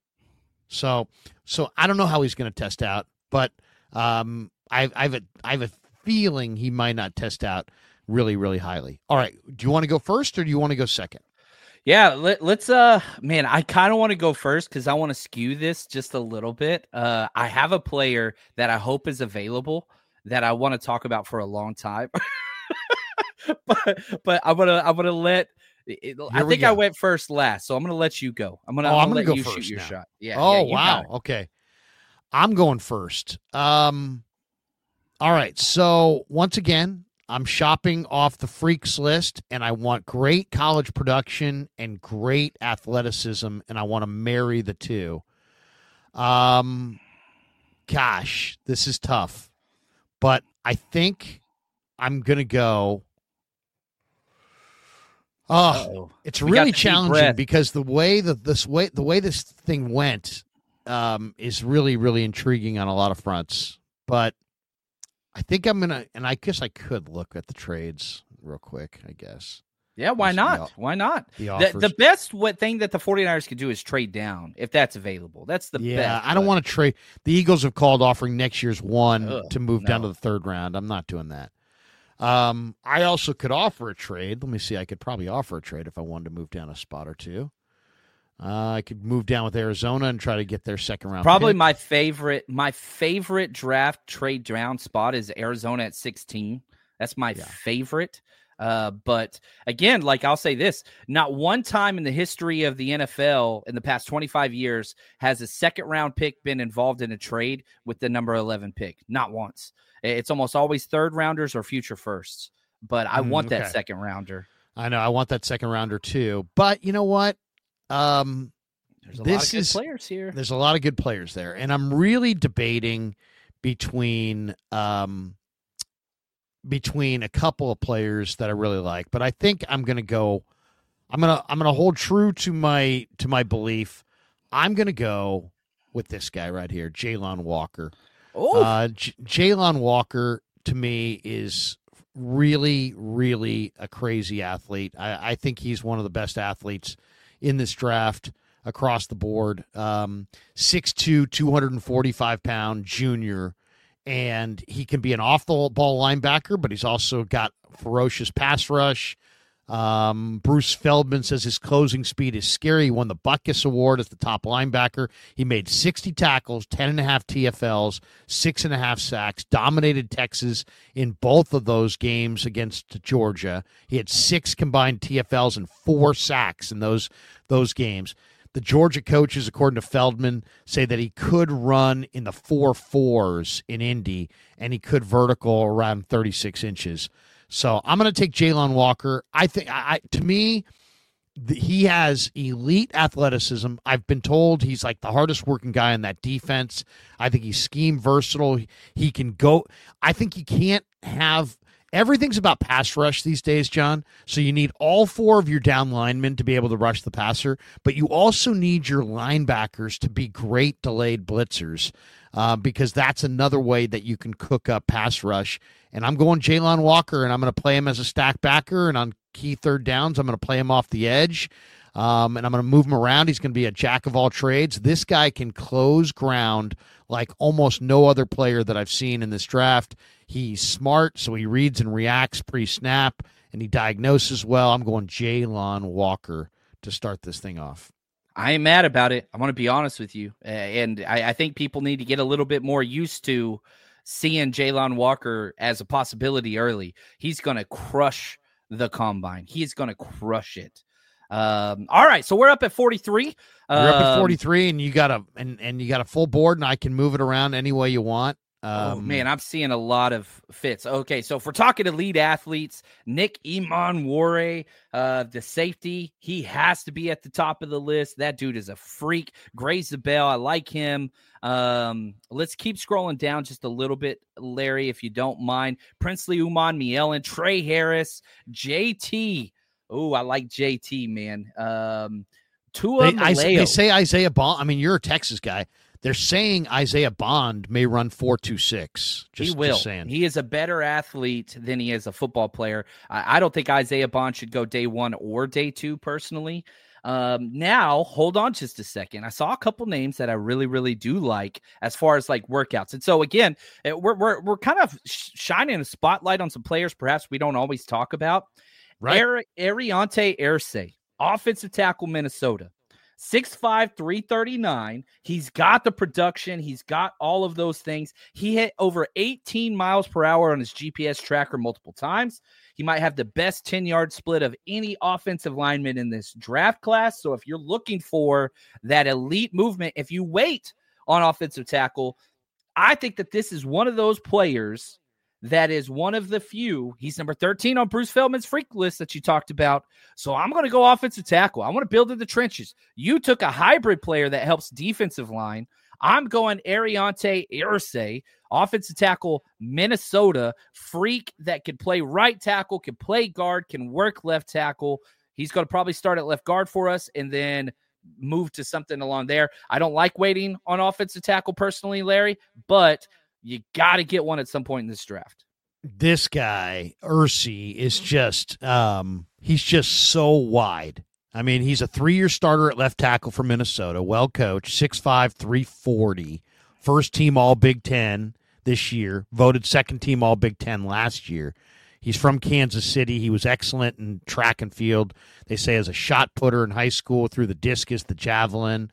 So I don't know how he's going to test out, but I have a feeling he might not test out really, really highly. All right. Do you want to go first or do you want to go second? Yeah, let's man, I kind of want to go first because I want to skew this just a little bit. I have a player that I hope is available. that I want to talk about for a long time. but I'm gonna let. I think I went first last, so I'm gonna let you go. I'm gonna let go you first shoot your now. shot. Yeah. Oh wow. Okay. I'm going first. All right. So once again, I'm shopping off the freaks list, and I want great college production and great athleticism, and I want to marry the two. Gosh, this is tough, but I think I'm gonna go. Oh, it's really challenging because the way this thing went is really, really intriguing on a lot of fronts. But I think I'm gonna, and I guess I could look at the trades real quick. I guess. Yeah, why not? Why not? The best thing that the 49ers can do is trade down if that's available. That's the best. Yeah, I don't want to trade. The Eagles have called offering next year's one to move down to the third round. I'm not doing that. I also could offer a trade. Let me see. I could probably offer a trade if I wanted to move down a spot or two. I could move down with Arizona and try to get their second round. Probably pick. my favorite draft trade down spot is Arizona at 16. That's my favorite. But again, like I'll say this, not one time in the history of the NFL in the past 25 years has a second round pick been involved in a trade with the number 11 pick. Not once. It's almost always third rounders or future firsts, but I want that second rounder. I know. I want that second rounder too, but you know what? There's a lot of good players here. There's a lot of good players there. And I'm really debating between a couple of players that I really like, but I think I'm going to go. I'm gonna hold true to my belief. I'm going to go with this guy right here, Jalon Walker. Jalon Walker to me is really, really a crazy athlete. I think he's one of the best athletes in this draft across the board. 6'2", 245-pound junior. And he can be an off-the-ball linebacker, but he's also got ferocious pass rush. Bruce Feldman says his closing speed is scary. He won the Butkus Award as the top linebacker. He made 60 tackles, 10.5 TFLs, 6.5 sacks, dominated Texas in both of those games against Georgia. He had 6 combined TFLs and 4 sacks in those games. The Georgia coaches, according to Feldman, say that he could run in the 4.4s in Indy, and he could vertical around 36 inches. So I'm going to take Jalon Walker. I think, to me, he has elite athleticism. I've been told he's like the hardest working guy in that defense. I think he's scheme versatile. He can go. I think you can't have. Everything's about pass rush these days, John. So you need all 4 of your down linemen to be able to rush the passer, but you also need your linebackers to be great delayed blitzers because that's another way that you can cook up pass rush. And I'm going Jalon Walker, and I'm going to play him as a stack backer, and on key third downs, I'm going to play him off the edge, and I'm going to move him around. He's going to be a jack of all trades. This guy can close ground like almost no other player that I've seen in this draft. He's smart, so he reads and reacts pre-snap, and he diagnoses well. I'm going Jalon Walker to start this thing off. I ain't mad about it. I want to be honest with you. And I think people need to get a little bit more used to seeing Jalon Walker as a possibility early. He's going to crush the combine. He's going to crush it. All right, so we're up at 43. You're up at 43, and you got a full board, and I can move it around any way you want. Man, I'm seeing a lot of fits. Okay, so if we're talking elite athletes, Nick Emanwore, the safety, he has to be at the top of the list. That dude is a freak. Gray Zabel, I like him. Let's keep scrolling down just a little bit, Larry, if you don't mind. Princely Uman Mielen, Trey Harris, JT. Oh, I like JT, man. They say Isaiah Bond. I mean, you're a Texas guy. They're saying Isaiah Bond may run 4.26. He will. Just saying. He is a better athlete than he is a football player. I don't think Isaiah Bond should go day 1 or day 2, personally. Now, hold on just a second. I saw a couple names that I really, really do like as far as like workouts. And so again, we're kind of shining a spotlight on some players perhaps we don't always talk about. Right. Ariante Irsay, offensive tackle, Minnesota. 6'5", 339. He's got the production. He's got all of those things. He hit over 18 miles per hour on his GPS tracker multiple times. He might have the best 10-yard split of any offensive lineman in this draft class. So if you're looking for that elite movement, if you wait on offensive tackle, I think that this is one of those players that is one of the few. He's number 13 on Bruce Feldman's freak list that you talked about. So I'm going to go offensive tackle. I want to build in the trenches. You took a hybrid player that helps defensive line. I'm going Ariante Irsay, offensive tackle, Minnesota, freak that can play right tackle, can play guard, can work left tackle. He's going to probably start at left guard for us and then move to something along there. I don't like waiting on offensive tackle personally, Larry, but you got to get one at some point in this draft. This guy, Irsay, is just he's just so wide. I mean, he's a 3-year starter at left tackle for Minnesota, well coached, 6'5", 340, first team All Big Ten this year, voted second team All Big Ten last year. He's from Kansas City. He was excellent in track and field. They say as a shot putter in high school through the discus, the javelin.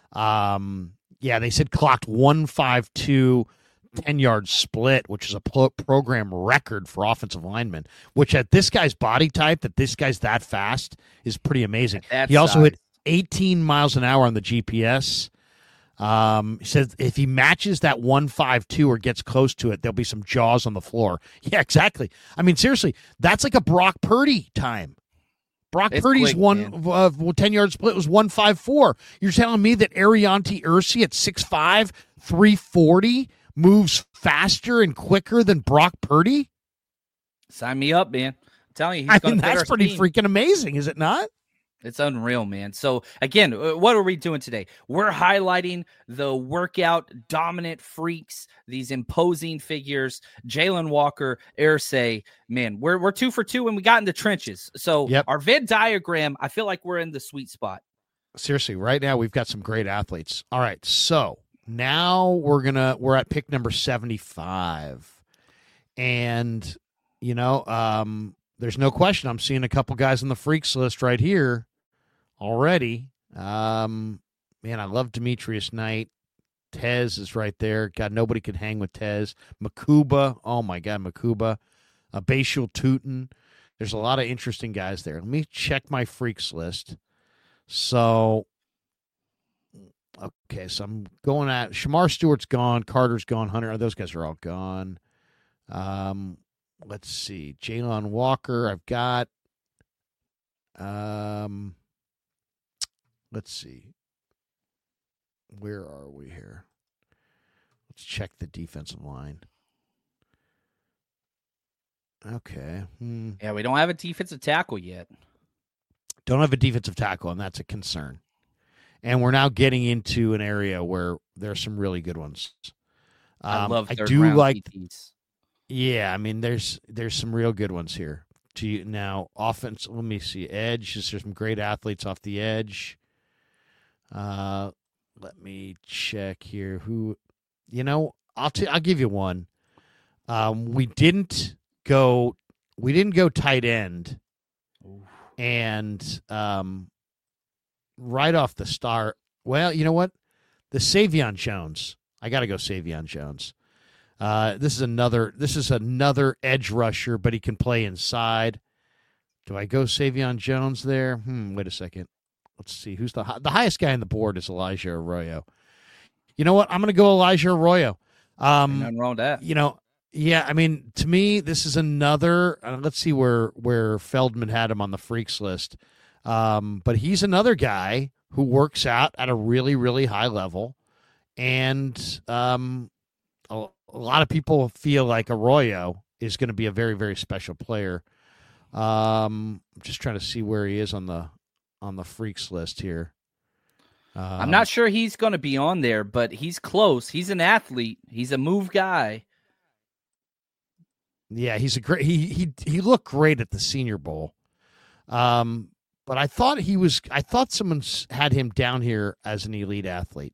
They said clocked 152 10-yard split, which is a program record for offensive linemen, which at this guy's body type, that this guy's that fast, is pretty amazing. He also hit 18 miles an hour on the GPS. He says if he matches that 152 or gets close to it, there'll be some jaws on the floor. Yeah, exactly. I mean, seriously, that's like a Brock Purdy time. Purdy's 10-yard split was 154. You're telling me that Ariante Irsay at 6'5", 340 moves faster and quicker than Brock Purdy? Sign me up, man. I'm telling you, that's pretty freaking amazing, is it not? It's unreal, man. So, again, what are we doing today? We're highlighting the workout dominant freaks, these imposing figures, Jalen Walker, Irsay. Man, we're 2 for 2 when we got in the trenches. So, Our Venn diagram, I feel like we're in the sweet spot. Seriously, right now we've got some great athletes. All right, so now we're at pick number 75. And, there's no question I'm seeing a couple guys on the freaks list right here already. Man, I love Demetrius Knight. Tez is right there. God, nobody could hang with Tez. Makuba. Oh, my God, Makuba. Bashul Tutin. There's a lot of interesting guys there. Let me check my freaks list. So, okay, so I'm going at Shamar Stewart's gone. Carter's gone. Hunter, those guys are all gone. Let's see. Jalen Walker, I've got. Let's see. Where are we here? Let's check the defensive line. Okay. Yeah, we don't have a defensive tackle yet. Don't have a defensive tackle, and that's a concern. And we're now getting into an area where there are some really good ones. I love third round DTs. Yeah, I mean, there's some real good ones here. Now, offense, let me see. Edge, there's some great athletes off the edge. Let me check here. I'll give you one. We didn't go tight end. And right off the start, well, you know what? The Savion Jones. I got to go Savion Jones. This is another edge rusher, but he can play inside. Do I go Savion Jones there? Wait a second. Let's see. Who's the highest guy on the board is Elijah Arroyo. You know what? I'm going to go Elijah Arroyo. Nothing wrong with that. Yeah, I mean, to me, this is another. Let's see where Feldman had him on the freaks list. But he's another guy who works out at a really, really high level. And a lot of people feel like Arroyo is going to be a very, very special player. I'm just trying to see where he is on the freaks list here. I'm not sure he's going to be on there, but he's close. He's an athlete. He's a move guy. Yeah, he's a great. He looked great at the Senior Bowl. But I thought someone had him down here as an elite athlete.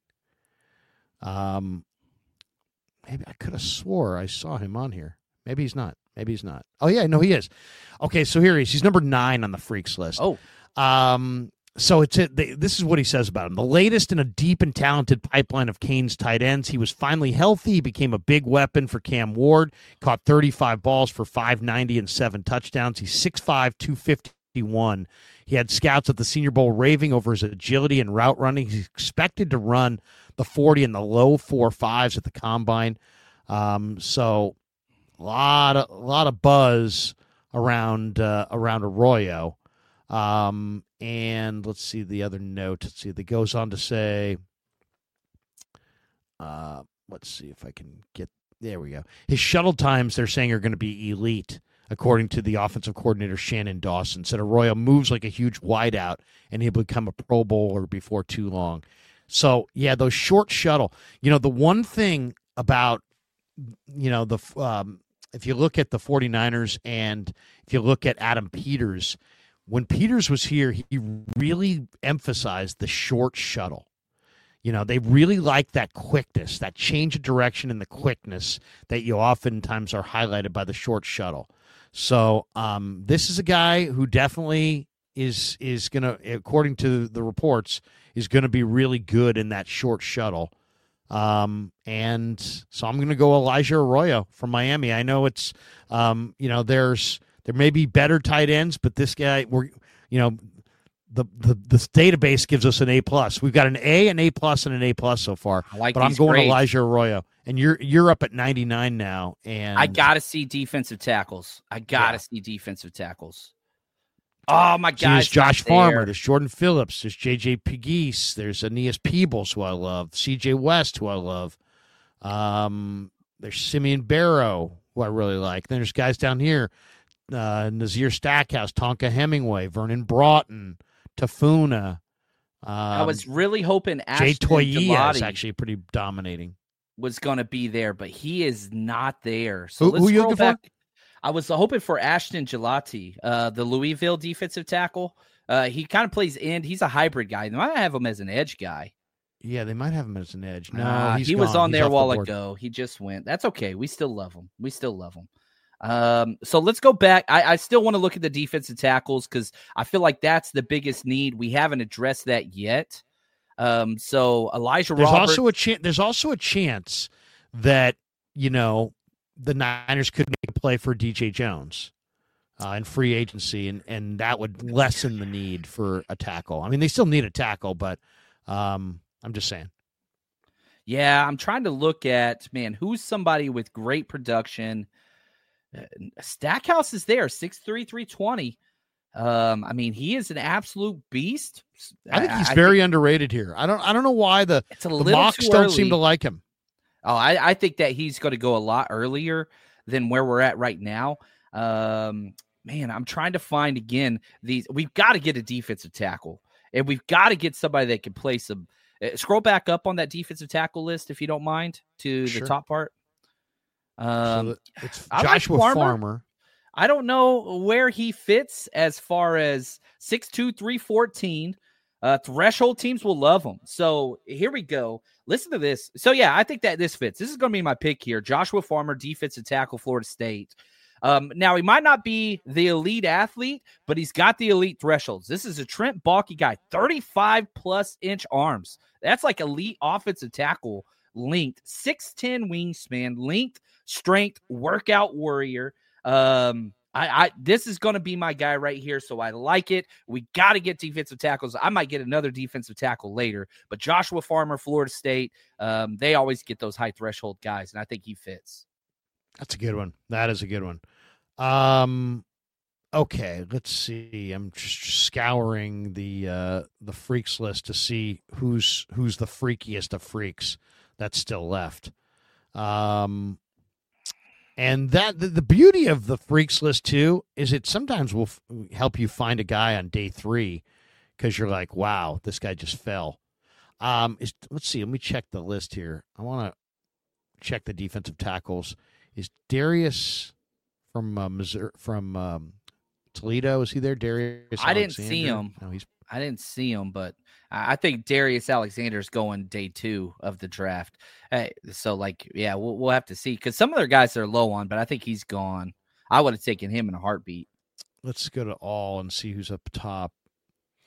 Maybe I could have swore I saw him on here. Maybe he's not. Oh yeah, no, he is. Okay, so here he is. He's number 9 on the freaks list. Oh. So this is what he says about him. The latest in a deep and talented pipeline of Canes tight ends. He was finally healthy. He became a big weapon for Cam Ward. Caught 35 balls for 590 and 7 touchdowns. He's 6'5", 251. He had scouts at the Senior Bowl raving over his agility and route running. He's expected to run the 40 in the low 4.5s at the combine. So a lot of buzz around Arroyo. And let's see the other note. Let's see, that goes on to say, let's see if I can get, there we go. His shuttle times, they're saying, are going to be elite, according to the offensive coordinator, Shannon Dawson. Said Arroyo moves like a huge wideout, and he'll become a Pro Bowler before too long. So, yeah, those short shuttle. The one thing about, if you look at the 49ers and if you look at Adam Peters, when Peters was here, he really emphasized the short shuttle. They really like that quickness, that change of direction and the quickness that you oftentimes are highlighted by the short shuttle. So this is a guy who definitely is going to, according to the reports, is going to be really good in that short shuttle. And so I'm going to go Elijah Arroyo from Miami. I know it's, there may be better tight ends, but this guy, the database gives us an A+. We've got an A, an A+, and an A+ so far. But I'm going Elijah Arroyo, and you're up at 99 now. And I got to see defensive tackles. Oh my God! There's Josh Farmer, there's Jordan Phillips, there's J.J. Pegues, there's Aeneas Peebles, who I love, C.J. West, who I love. There's Simeon Barrow, who I really like. Then there's guys down here. Nazir Stackhouse, Tonka Hemingway, Vernon Broughton, Tafuna. I was really hoping Jay Toye is actually pretty dominating. Was going to be there, but he is not there. So who you looking back. For? I was hoping for Ashton Gelati, the Louisville defensive tackle. He kind of plays end. He's a hybrid guy. They might have him as an edge guy. Yeah, they might have him as an edge. No, he was on there a while ago. He just went. That's okay. We still love him. So let's go back. I still want to look at the defensive tackles because I feel like that's the biggest need. We haven't addressed that yet. So Elijah Roberts. There's also a chance that, the Niners could make a play for DJ Jones in free agency, and that would lessen the need for a tackle. I mean, they still need a tackle, but I'm just saying. Yeah, I'm trying to look at, who's somebody with great production. Stackhouse is there, 6'3", 320. He is an absolute beast. I think he's very underrated here. I don't know why the mocks don't seem to like him. Oh, I think that he's going to go a lot earlier than where we're at right now. I'm trying to find again these. We've got to get a defensive tackle, and we've got to get somebody that can play some. Scroll back up on that defensive tackle list if you don't mind to the top part. So it's Joshua Farmer. I don't know where he fits as far as 6'2", 314. Threshold teams will love him. So here we go. Listen to this. So yeah, I think that this fits. This is going to be my pick here. Joshua Farmer, defensive tackle, Florida State. Now he might not be the elite athlete, but he's got the elite thresholds. This is a Trent Baalke guy, 35+ inch arms. That's like elite offensive tackle length, 6'10" wingspan, length, strength, workout warrior. This is going to be my guy right here, so I like it. We got to get defensive tackles. I might get another defensive tackle later, but Joshua Farmer, Florida State, they always get those high threshold guys, and I think he fits. That's a good one. That is a good one. Okay, let's see. I'm just scouring the freaks list to see who's the freakiest of freaks that's still left. And that the beauty of the freaks list too is it sometimes will help you find a guy on day 3 because you're like, wow, this guy just fell. Let's see. Let me check the list here. I want to check the defensive tackles. Is Darius from Missouri, from Toledo? Is he there? Darius? I didn't see him. No, I didn't see him, but I think Darius Alexander is going day 2 of the draft. So, we'll have to see because some of their guys are low on, but I think he's gone. I would have taken him in a heartbeat. Let's go to all and see who's up top.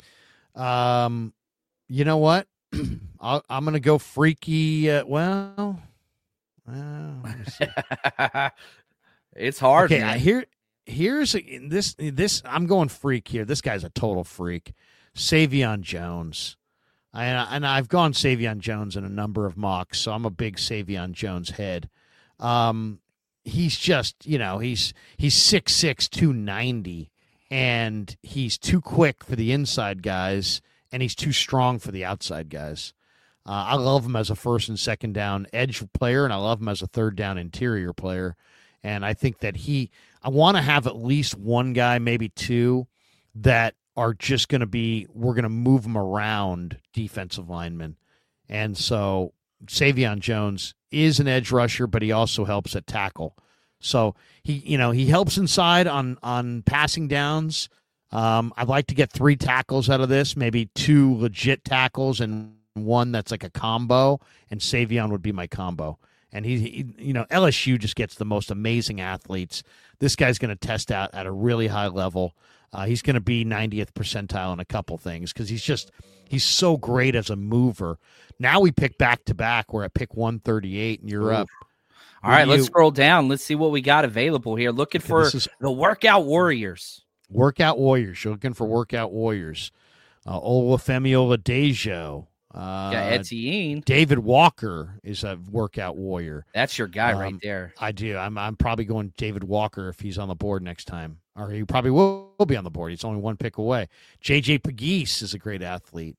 You know what? I'm going to go freaky. Let me see. It's hard. Okay, man. Here's this. I'm going freak here. This guy's a total freak. Savion Jones. And I've gone Savion Jones in a number of mocks, so I'm a big Savion Jones head. He's just, he's 6'6", 290, and he's too quick for the inside guys, and he's too strong for the outside guys. I love him as a first and second down edge player, and I love him as a third down interior player. And I think that I want to have at least one guy, maybe two, that are just going to we're going to move them around defensive linemen. And so Savion Jones is an edge rusher, but he also helps at tackle. So he helps inside on passing downs. I'd like to get 3 tackles out of this, maybe 2 legit tackles and one that's like a combo, and Savion would be my combo. And he LSU just gets the most amazing athletes. This guy's going to test out at a really high level. He's going to be 90th percentile in a couple things because he's so great as a mover. Now we pick back-to-back. We're at pick 138, and you're up. All right, let's scroll down. Let's see what we got available here. Looking for the Workout Warriors. Workout Warriors. You're looking for Workout Warriors. Olufemi Oladejo. Etienne. David Walker is a Workout Warrior. That's your guy right there. I do. I'm probably going David Walker if he's on the board next time. Or he probably will be on the board. He's only one pick away. J.J. Pegues is a great athlete.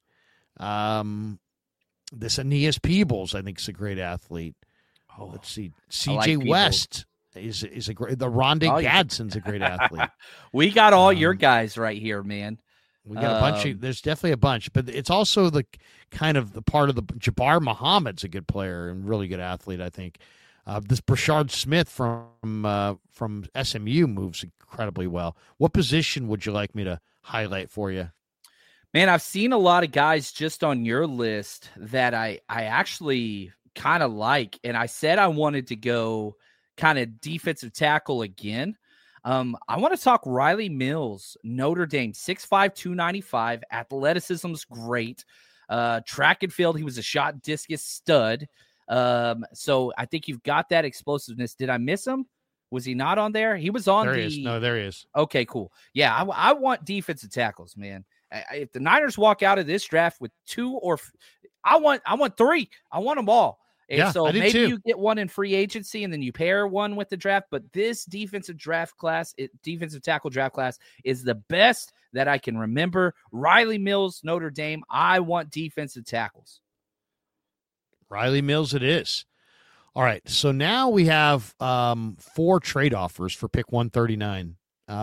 This Aeneas Peebles, I think, is a great athlete. Let's see. C.J. West is a great. The Rondé Gadsden's a great athlete. We got all your guys right here, man. We got a bunch of. There's definitely a bunch, but it's also the kind of the part of the Jabbar Muhammad's a good player and really good athlete, I think. This Brashard Smith from SMU moves incredibly well. What position would you like me to highlight for you? Man, I've seen a lot of guys just on your list that I actually kind of like, and I said I wanted to go kind of defensive tackle again. I want to talk Riley Mills, Notre Dame, 6'5", 295. Athleticism's great. Track and field, he was a shot discus stud. So I think you've got that explosiveness. Did I miss him? Was he not on there? He was on there. He is. No, there he is. Okay, cool. Yeah, I want defensive tackles, man. If the Niners walk out of this draft with 2 I want 3. I want them all. And so maybe you get one in free agency and then you pair one with the draft. But this defensive tackle draft class is the best that I can remember. Riley Mills, Notre Dame. I want defensive tackles. Riley Mills it is. All right, so now we have 4 trade offers for pick 139.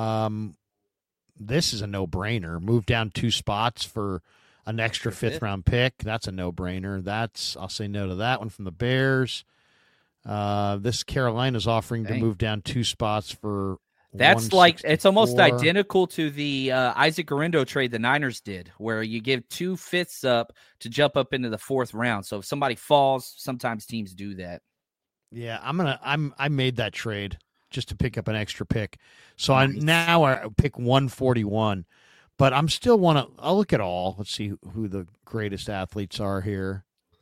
This is a no-brainer. Move down 2 spots for an extra 5th-round pick. That's a no-brainer. I'll say no to that one from the Bears. This Carolina's offering to move down 2 spots for. That's like it's almost identical to the Isaac Guerendo trade the Niners did, where you give 2 5ths up to jump up into the 4th round. So if somebody falls, sometimes teams do that. Yeah, I made that trade just to pick up an extra pick. So I pick 141. But I'm still I'll look at all. Let's see who the greatest athletes are here.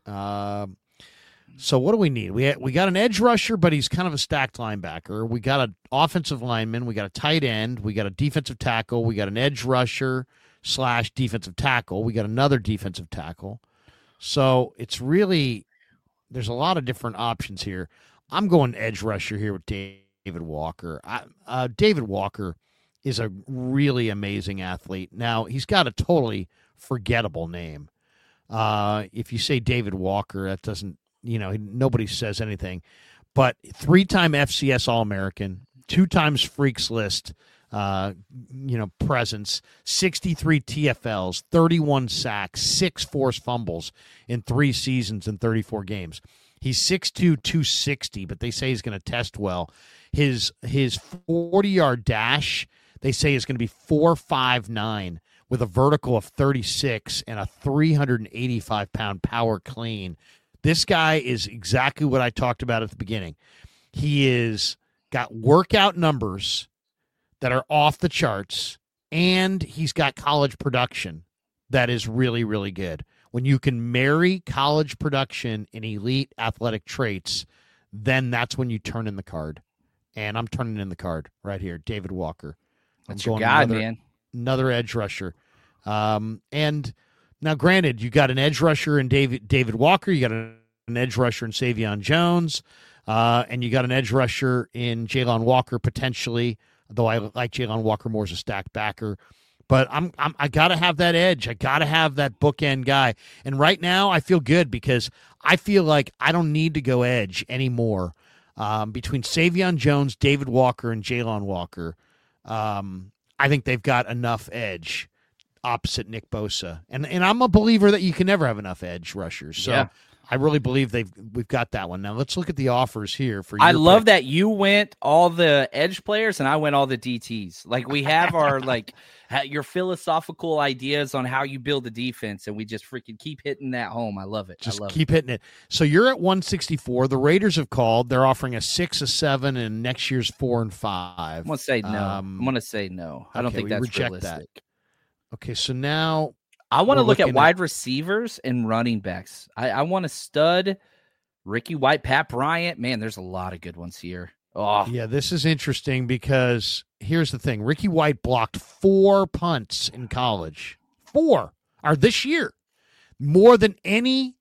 So what do we need? We got an edge rusher, but he's kind of a stacked linebacker. We got an offensive lineman. We got a tight end. We got a defensive tackle. We got an edge rusher / defensive tackle. We got another defensive tackle. So it's really there's a lot of different options here. I'm going edge rusher here with David Walker. David Walker is a really amazing athlete. Now, he's got a totally forgettable name. If you say David Walker, that doesn't, nobody says anything. But 3-time FCS All-American, 2 times Freaks List, presence, 63 TFLs, 31 sacks, 6 forced fumbles in 3 seasons and 34 games. He's 6'2", 260, but they say he's going to test well. His 40-yard dash, they say is going to be 4.59 with a vertical of 36 and a 385-pound power clean. This guy is exactly what I talked about at the beginning. He is got workout numbers that are off the charts, and he's got college production that is really, really good. When you can marry college production and elite athletic traits, then that's when you turn in the card. And I'm turning in the card right here, David Walker. That's your guy, man. Another edge rusher. And now, granted, you got an edge rusher in David Walker. You got an edge rusher in Savion Jones. And you got an edge rusher in Jalon Walker, potentially, though I like Jalon Walker more as a stacked backer. But I got to have that edge. I got to have that bookend guy. And right now, I feel good because I feel like I don't need to go edge anymore. Between Savion Jones, David Walker, and Jalon Walker, I think they've got enough edge opposite Nick Bosa. And I'm a believer that you can never have enough edge rushers. So yeah. I really believe we've got that one. Now let's look at the offers here for. I love pick. that you went all the edge players and I went all the DTs. Like we have our your philosophical ideas on how you build a defense, and we just freaking keep hitting that home. I love it. Just keep hitting it. So you're at 164. The Raiders have called. They're offering a 6, a 7, and next year's 4 and 5. I'm gonna say no. I don't think that's realistic. That. Okay, so now. I want to look at wide receivers and running backs. I want to stud Ricky White, Pat Bryant. Man, there's a lot of good ones here. Oh. Yeah, this is interesting because here's the thing. Ricky White blocked 4 punts in college. 4 are this year. More than any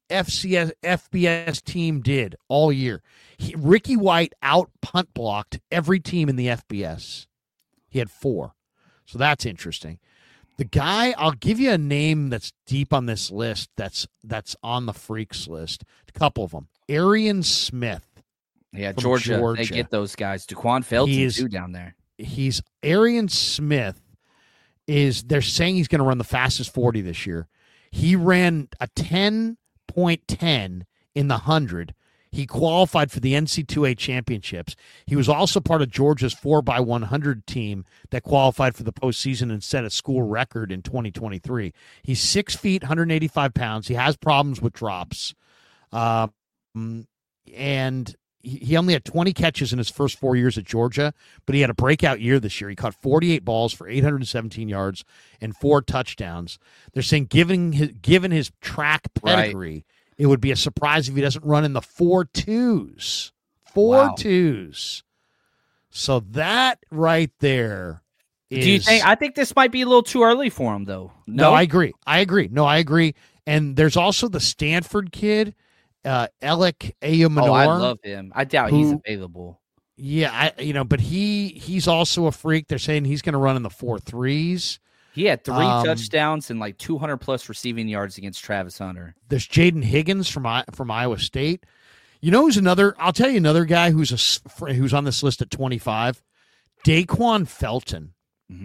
FBS team did all year. Ricky White out punt blocked every team in the FBS. He had 4. So that's interesting. The guy, I'll give you a name that's deep on this list that's on the freaks list. A couple of them. Arian Smith. Yeah, Georgia. They get those guys. Daquan Felton, too, down there. Arian Smith they're saying he's going to run the fastest 40 this year. He ran a 10.10 in the 100. He qualified for the NC2A championships. He was also part of Georgia's 4x100 team that qualified for the postseason and set a school record in 2023. He's 6 feet, 185 pounds. He has problems with drops. And he only had 20 catches in his first 4 years at Georgia, but he had a breakout year this year. He caught 48 balls for 817 yards and 4 touchdowns. They're saying given his track pedigree, right, it would be a surprise if he doesn't run in the 4.2s. 4.2s. So that right there is... Do you think... I think this might be a little too early for him, though. No, I agree. No, I agree. And there's also the Stanford kid, Alec Ayumanor. Oh, I love him. I doubt he's available. Yeah, but he's also a freak. They're saying he's going to run in the 4.3s. He had 3 touchdowns and 200-plus receiving yards against Travis Hunter. There's Jaden Higgins from Iowa State. You know who's another? I'll tell you another guy who's on this list at 25. Daquan Felton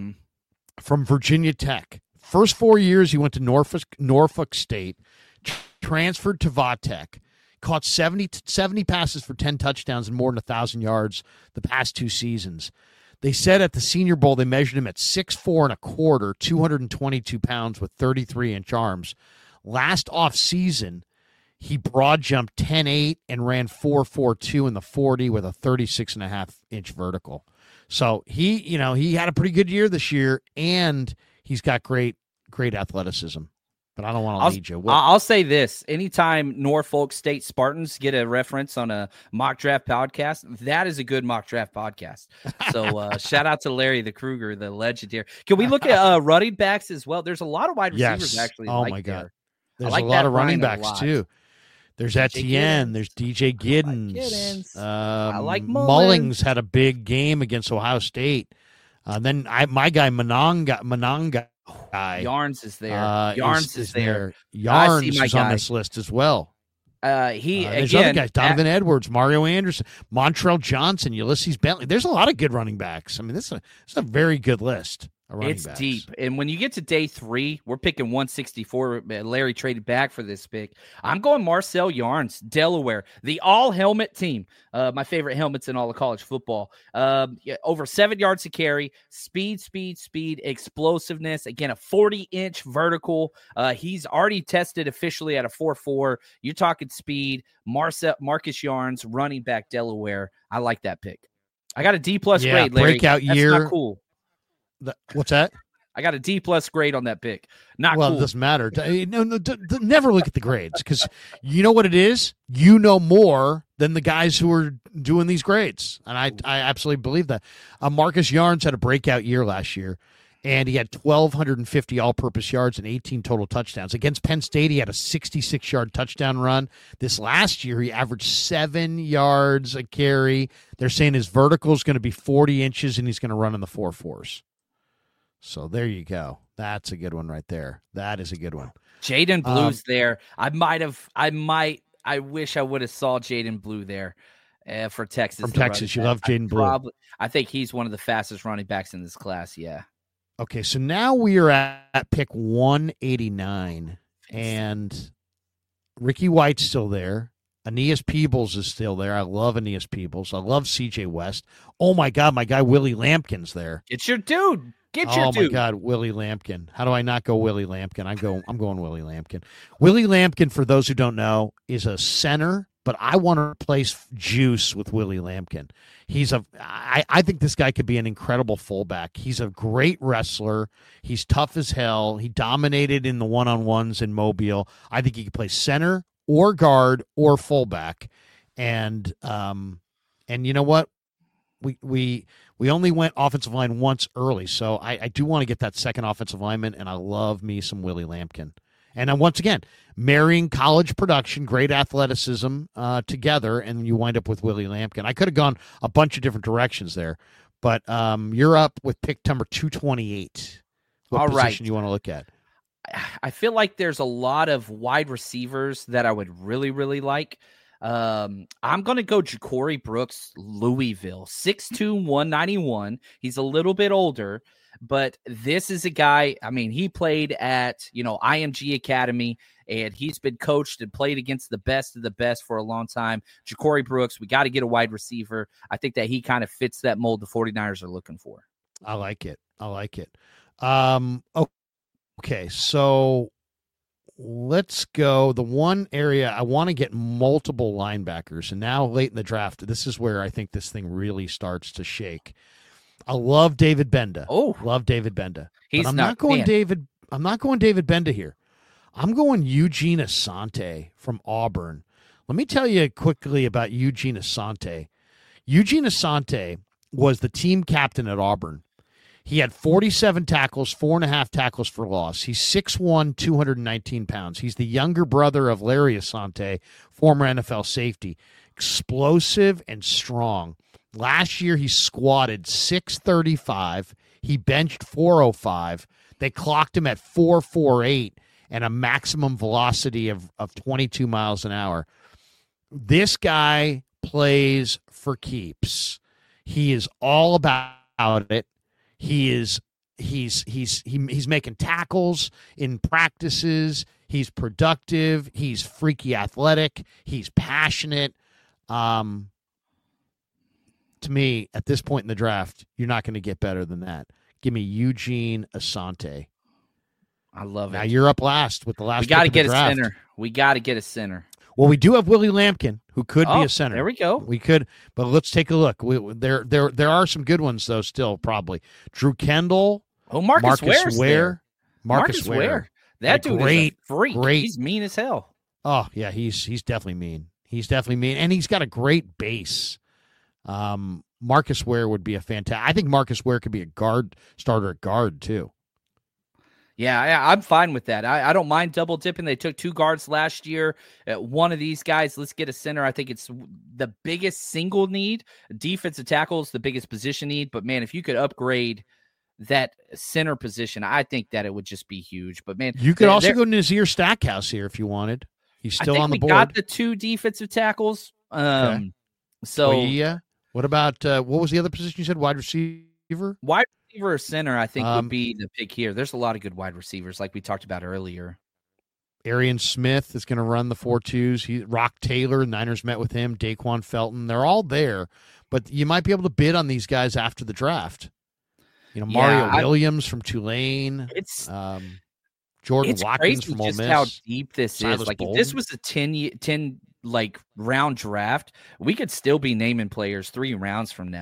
from Virginia Tech. First 4 years he went to Norfolk State, transferred to Vatech, caught 70 passes for 10 touchdowns and more than 1,000 yards the past 2 seasons. They said at the Senior Bowl they measured him at 6'4 1/4", 222 pounds with 33-inch arms. Last offseason, he broad jumped 10.8 and ran 4.42 in the 40 with a 36.5-inch vertical. So he had a pretty good year this year, and he's got great athleticism. But I don't want to lead you. I'll say this. Anytime Norfolk State Spartans get a reference on a mock draft podcast, that is a good mock draft podcast. So shout out to Larry the Kruger, the legendary. Can we look at running backs as well? There's a lot of wide receivers actually. Oh, my God. There's a lot of running backs, too. There's Etienne. There's DJ Giddens. I like Mullings had a big game against Ohio State. Then my guy, Monanga. Yarns is there. Yarns is there. Yarns is on this list as well. There's other guys: Donovan Edwards, Mario Anderson, Montrell Johnson, Ulysses Bentley. There's a lot of good running backs. I mean, this is a very good list. It's backs. Deep. And when you get to day 3, we're picking 164. Larry traded back for this pick. I'm going Marcel Yarns, Delaware, the all-helmet team. My favorite helmets in all of college football. Over 7 yards to carry, speed, explosiveness. Again, a 40-inch vertical. He's already tested officially at a 4.4. You're talking speed. Marcus Yarns, running back, Delaware. I like that pick. I got a D+ grade, Larry. Breakout That's year. Not cool. What's that? I got a D+ grade on that pick. Not well, cool. It doesn't matter. Never look at the grades, because you know what it is? You know more than the guys who are doing these grades. And I absolutely believe that. Marcus Yarns had a breakout year last year, and he had 1,250 all-purpose yards and 18 total touchdowns. Against Penn State, he had a 66-yard touchdown run. This last year, he averaged 7 yards a carry. They're saying his vertical is going to be 40 inches, and he's going to run in the 4.4s. So there you go. That's a good one right there. That is a good one. Jaden Blue's there. I wish I would have saw Jaden Blue there for Texas. From Texas, you love Jaden Blue. I think he's one of the fastest running backs in this class, yeah. Okay, so now we are at pick 189, and Ricky White's still there. Aeneas Peebles is still there. I love Aeneas Peebles. I love CJ West. Oh, my God, my guy Willie Lampkin's there. It's your dude. Oh, my God, Willie Lampkin. How do I not go Willie Lampkin? I'm going Willie Lampkin. Willie Lampkin, for those who don't know, is a center, but I want to replace Juice with Willie Lampkin. I think this guy could be an incredible fullback. He's a great wrestler. He's tough as hell. He dominated in the one-on-ones in Mobile. I think he could play center or guard or fullback. And you know what? We only went offensive line once early, so I do want to get that second offensive lineman, and I love me some Willie Lampkin. And once again, marrying college production, great athleticism together, and you wind up with Willie Lampkin. I could have gone a bunch of different directions there, but you're up with pick number 228. What position you want to look at? I feel like there's a lot of wide receivers that I would really, really like. I'm going to go Ja'Cory Brooks, Louisville, 6'2", 191. He's a little bit older, but this is a guy, I mean, he played at, IMG Academy, and he's been coached and played against the best of the best for a long time. Ja'Cory Brooks, we got to get a wide receiver. I think that he kind of fits that mold the 49ers are looking for. I like it. Okay, so let's go. The one area I want to get multiple linebackers, and now late in the draft, this is where I think this thing really starts to shake. I love David Benda. Love David Benda. I'm not going David Benda here. I'm going Eugene Asante from Auburn. Let me tell you quickly about Eugene Asante. Eugene Asante was the team captain at Auburn. He had 47 tackles, 4.5 tackles for loss. He's 6'1", 219 pounds. He's the younger brother of Larry Asante, former NFL safety. Explosive and strong. Last year, he squatted 635. He benched 405. They clocked him at 448 and a maximum velocity of 22 miles an hour. This guy plays for keeps. He is all about it. He's making tackles in practices. He's productive. He's freaky athletic. He's passionate. To me, at this point in the draft, you're not going to get better than that. Give me Eugene Asante. I love it. Now you're up last with the last. We got to get a center. We got to get a center. Well, we do have Willie Lampkin, who could be a center. There we go. We could, but let's take a look. There are some good ones though. Still, probably Drew Kendall. Oh, Marcus Ware. Marcus Ware. That dude is a freak. He's mean as hell. Oh yeah, he's definitely mean. And he's got a great base. Marcus Ware would be a fantastic. I think Marcus Ware could be a starter at guard too. Yeah, I'm fine with that. I don't mind double dipping. They took 2 guards last year. One of these guys, let's get a center. I think it's the biggest single need. Defensive tackle is the biggest position need. But, man, if you could upgrade that center position, I think that it would just be huge. But, man, you could also go Nazir Stackhouse here if you wanted. He's still on the board. We got the 2 defensive tackles. Okay. So, yeah. What about what was the other position you said? Wide receiver? Wide receiver or center, I think, would be the pick here. There's a lot of good wide receivers, like we talked about earlier. Arian Smith is going to run the 4.2s. Rock Taylor, Niners met with him. Daquan Felton, they're all there. But you might be able to bid on these guys after the draft. Mario Williams from Tulane. It's Jordan Watkins from Ole Miss. It's crazy just how deep this Silas is. Like, Bolden. if this was a 10 round draft, we could still be naming players 3 rounds from now.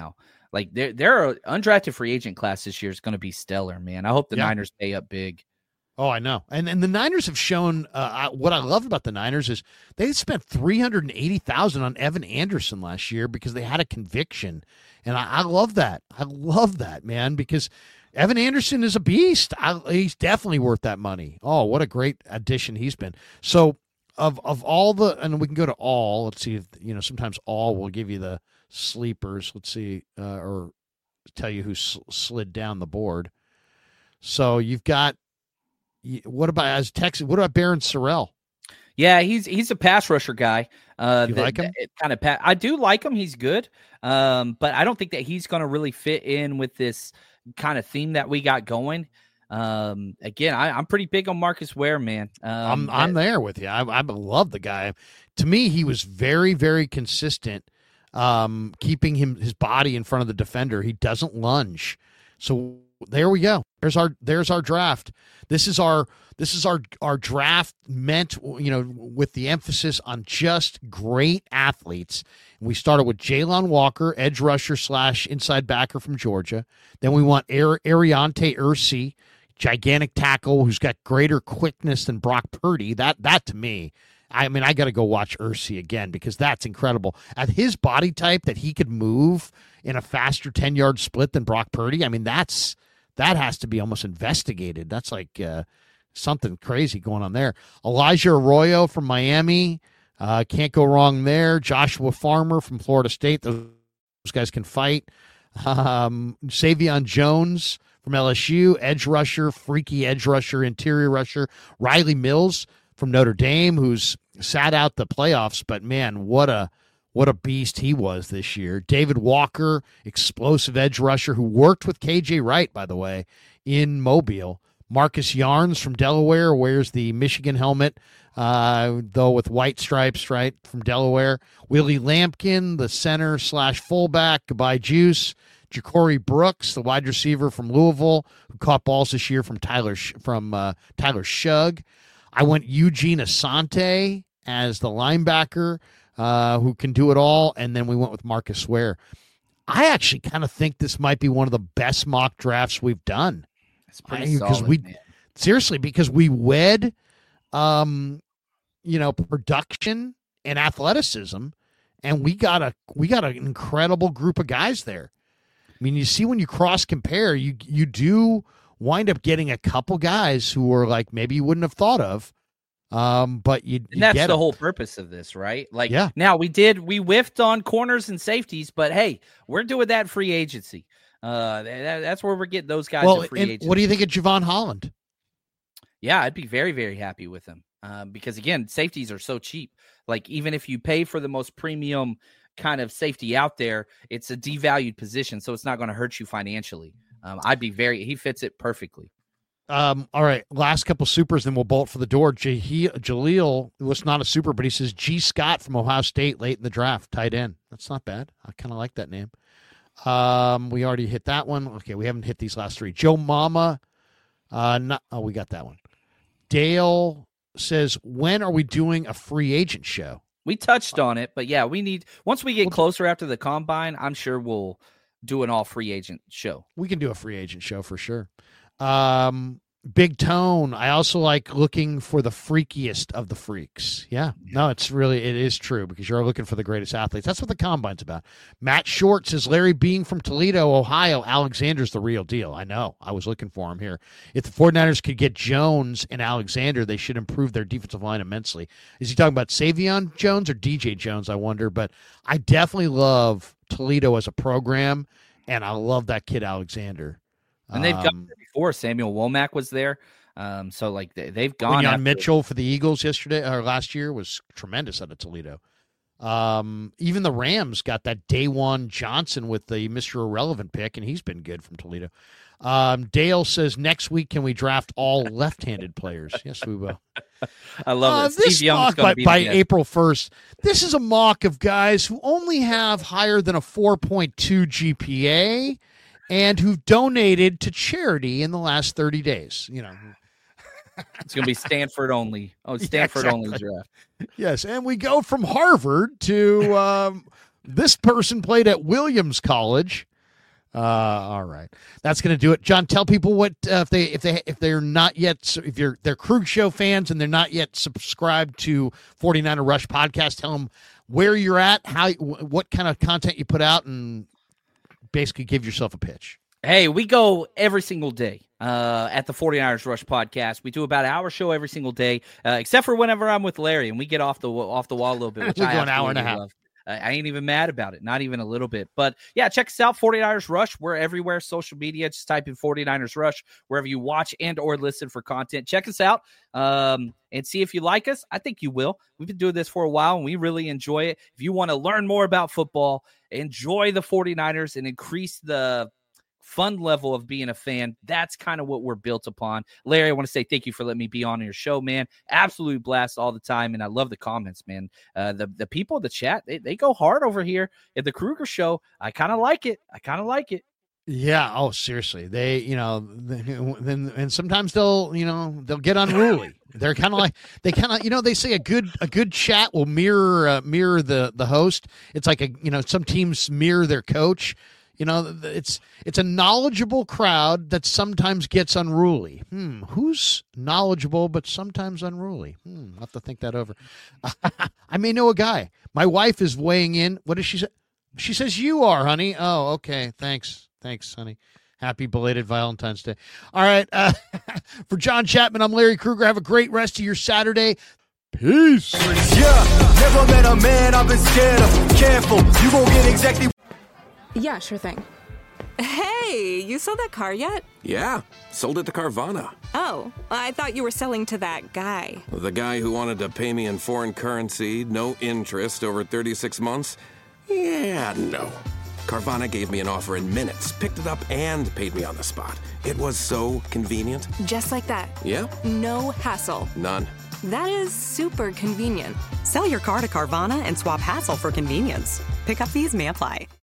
Like their undrafted free agent class this year is going to be stellar, man. I hope the Niners pay up big. Oh, I know. And the Niners have shown what I love about the Niners is they spent $380,000 on Evan Anderson last year because they had a conviction. And I love that. I love that, man, because Evan Anderson is a beast. He's definitely worth that money. Oh, what a great addition he's been. So of all the, and we can go to all, let's see if, sometimes all will give you the sleepers. Let's see, or tell you who slid down the board. So you've got, what about Baron Sorrell? Yeah, he's a pass rusher guy. You like him? I do like him. He's good. But I don't think that he's going to really fit in with this kind of theme that we got going. Again, I'm pretty big on Marcus Ware, man. I'm there with you. I love the guy. To me, he was very, very consistent, keeping his body in front of the defender. He doesn't lunge. So there we go. There's our draft. This is our draft meant, with the emphasis on just great athletes. We started with Jalen Walker, edge rusher / inside backer from Georgia. Then we want Ariante Ursi, gigantic tackle who's got greater quickness than Brock Purdy. That to me, I got to go watch Ursi again because that's incredible. At his body type, that he could move in a faster 10-yard split than Brock Purdy. That has to be almost investigated. That's like something crazy going on there. Elijah Arroyo from Miami. Can't go wrong there. Joshua Farmer from Florida State. Those guys can fight. Savion Jones from LSU. Edge rusher, freaky edge rusher, interior rusher. Riley Mills from Notre Dame, who's sat out the playoffs. But, man, what a beast he was this year. David Walker, explosive edge rusher who worked with KJ Wright, by the way, in Mobile. Marcus Yarns from Delaware wears the Michigan helmet, though with white stripes, right, from Delaware. Willie Lampkin, the center / fullback. Goodbye, Juice. Ja'Cory Brooks, the wide receiver from Louisville, who caught balls this year from Tyler Shugg. I went Eugene Asante as the linebacker, who can do it all, and then we went with Marcus Ware. I actually kind of think this might be one of the best mock drafts we've done. It's pretty solid, man. Seriously, because we wed, production and athleticism, and we got an incredible group of guys there. I mean, you see when you cross compare, you do wind up getting a couple guys who are like maybe you wouldn't have thought of. But that's the whole purpose of this, right? Like, yeah. Now we whiffed on corners and safeties, but hey, we're doing that free agency. That's where we're getting those guys. Well, in free agency. What do you think of Javon Holland? Yeah, I'd be very, very happy with him. Because again, safeties are so cheap. Like, even if you pay for the most premium kind of safety out there, it's a devalued position, so it's not going to hurt you financially. He fits it perfectly. All right, last couple supers, then we'll bolt for the door. Jaleel was not a super, but he says G. Scott from Ohio State late in the draft, tight end. That's not bad. I kind of like that name. We already hit that one. Okay, we haven't hit these last three. Joe Mama, we got that one. Dale says, when are we doing a free agent show? We touched on it, but yeah, once we get closer after the combine, I'm sure we'll do an all free agent show. We can do a free agent show for sure. Big Tone, I also like looking for the freakiest of the freaks. Yeah. No, it is true because you're looking for the greatest athletes. That's what the combine's about. Matt Short says, Larry Being from Toledo, Ohio, Alexander's the real deal. I know. I was looking for him here. If the 49ers could get Jones and Alexander, they should improve their defensive line immensely. Is he talking about Savion Jones or DJ Jones, I wonder? But I definitely love Toledo as a program, and I love that kid Alexander. And they've gone there before. Samuel Womack was there. So like they've gone. Quinyon Mitchell for the Eagles last year was tremendous out of Toledo. Even the Rams got that Dawan Johnson with the Mr. Irrelevant pick, and he's been good from Toledo. Dale says, next week, can we draft all left-handed players? Yes, we will. I love it. This mock by April 1st. This is a mock of guys who only have higher than a 4.2 GPA and who've donated to charity in the last 30 days. It's going to be Stanford only. Oh, Stanford only draft. Yes, and we go from Harvard to this person played at Williams College. All right, that's going to do it. John, tell people what if they're not yet, if they're Krug Show fans and they're not yet subscribed to 49er Rush podcast. Tell them where you're at, what kind of content you put out, and basically give yourself a pitch. Hey, we go every single day at the 49ers Rush podcast. We do about an hour show every single day, except for whenever I'm with Larry, and we get off the wall a little bit. Which we go an hour and a half. Love. I ain't even mad about it, not even a little bit. But yeah, check us out, 49ers Rush. We're everywhere, social media. Just type in 49ers Rush wherever you watch and or listen for content. Check us out and see if you like us. I think you will. We've been doing this for a while, and we really enjoy it. If you want to learn more about football, enjoy the 49ers, and increase the fun level of being a fan, that's kind of what we're built upon. Larry, I want to say thank you for letting me be on your show, man. Absolute blast all the time, and I love the comments, man. The people in the chat, they go hard over here at the Kruger Show. I kind of like it. Yeah. Oh, seriously. They, and sometimes they'll get unruly. They're kind of like, they say a good chat will mirror the host. It's like some teams mirror their coach. It's a knowledgeable crowd that sometimes gets unruly. Who's knowledgeable but sometimes unruly? I'll have to think that over. I may know a guy. My wife is weighing in. What does she say? She says, "You are, honey." Oh, okay. Thanks, honey. Happy belated Valentine's Day. All right. For John Chapman, I'm Larry Kruger. Have a great rest of your Saturday. Peace. Yeah, never met a man I've been scared of. Careful, you won't get exactly. Yeah, sure thing. Hey, you sold that car yet? Yeah, sold it to Carvana. Oh, I thought you were selling to that guy. The guy who wanted to pay me in foreign currency, no interest, over 36 months? Yeah, no. Carvana gave me an offer in minutes, picked it up, and paid me on the spot. It was so convenient. Just like that. Yeah. No hassle. None. That is super convenient. Sell your car to Carvana and swap hassle for convenience. Pickup fees may apply.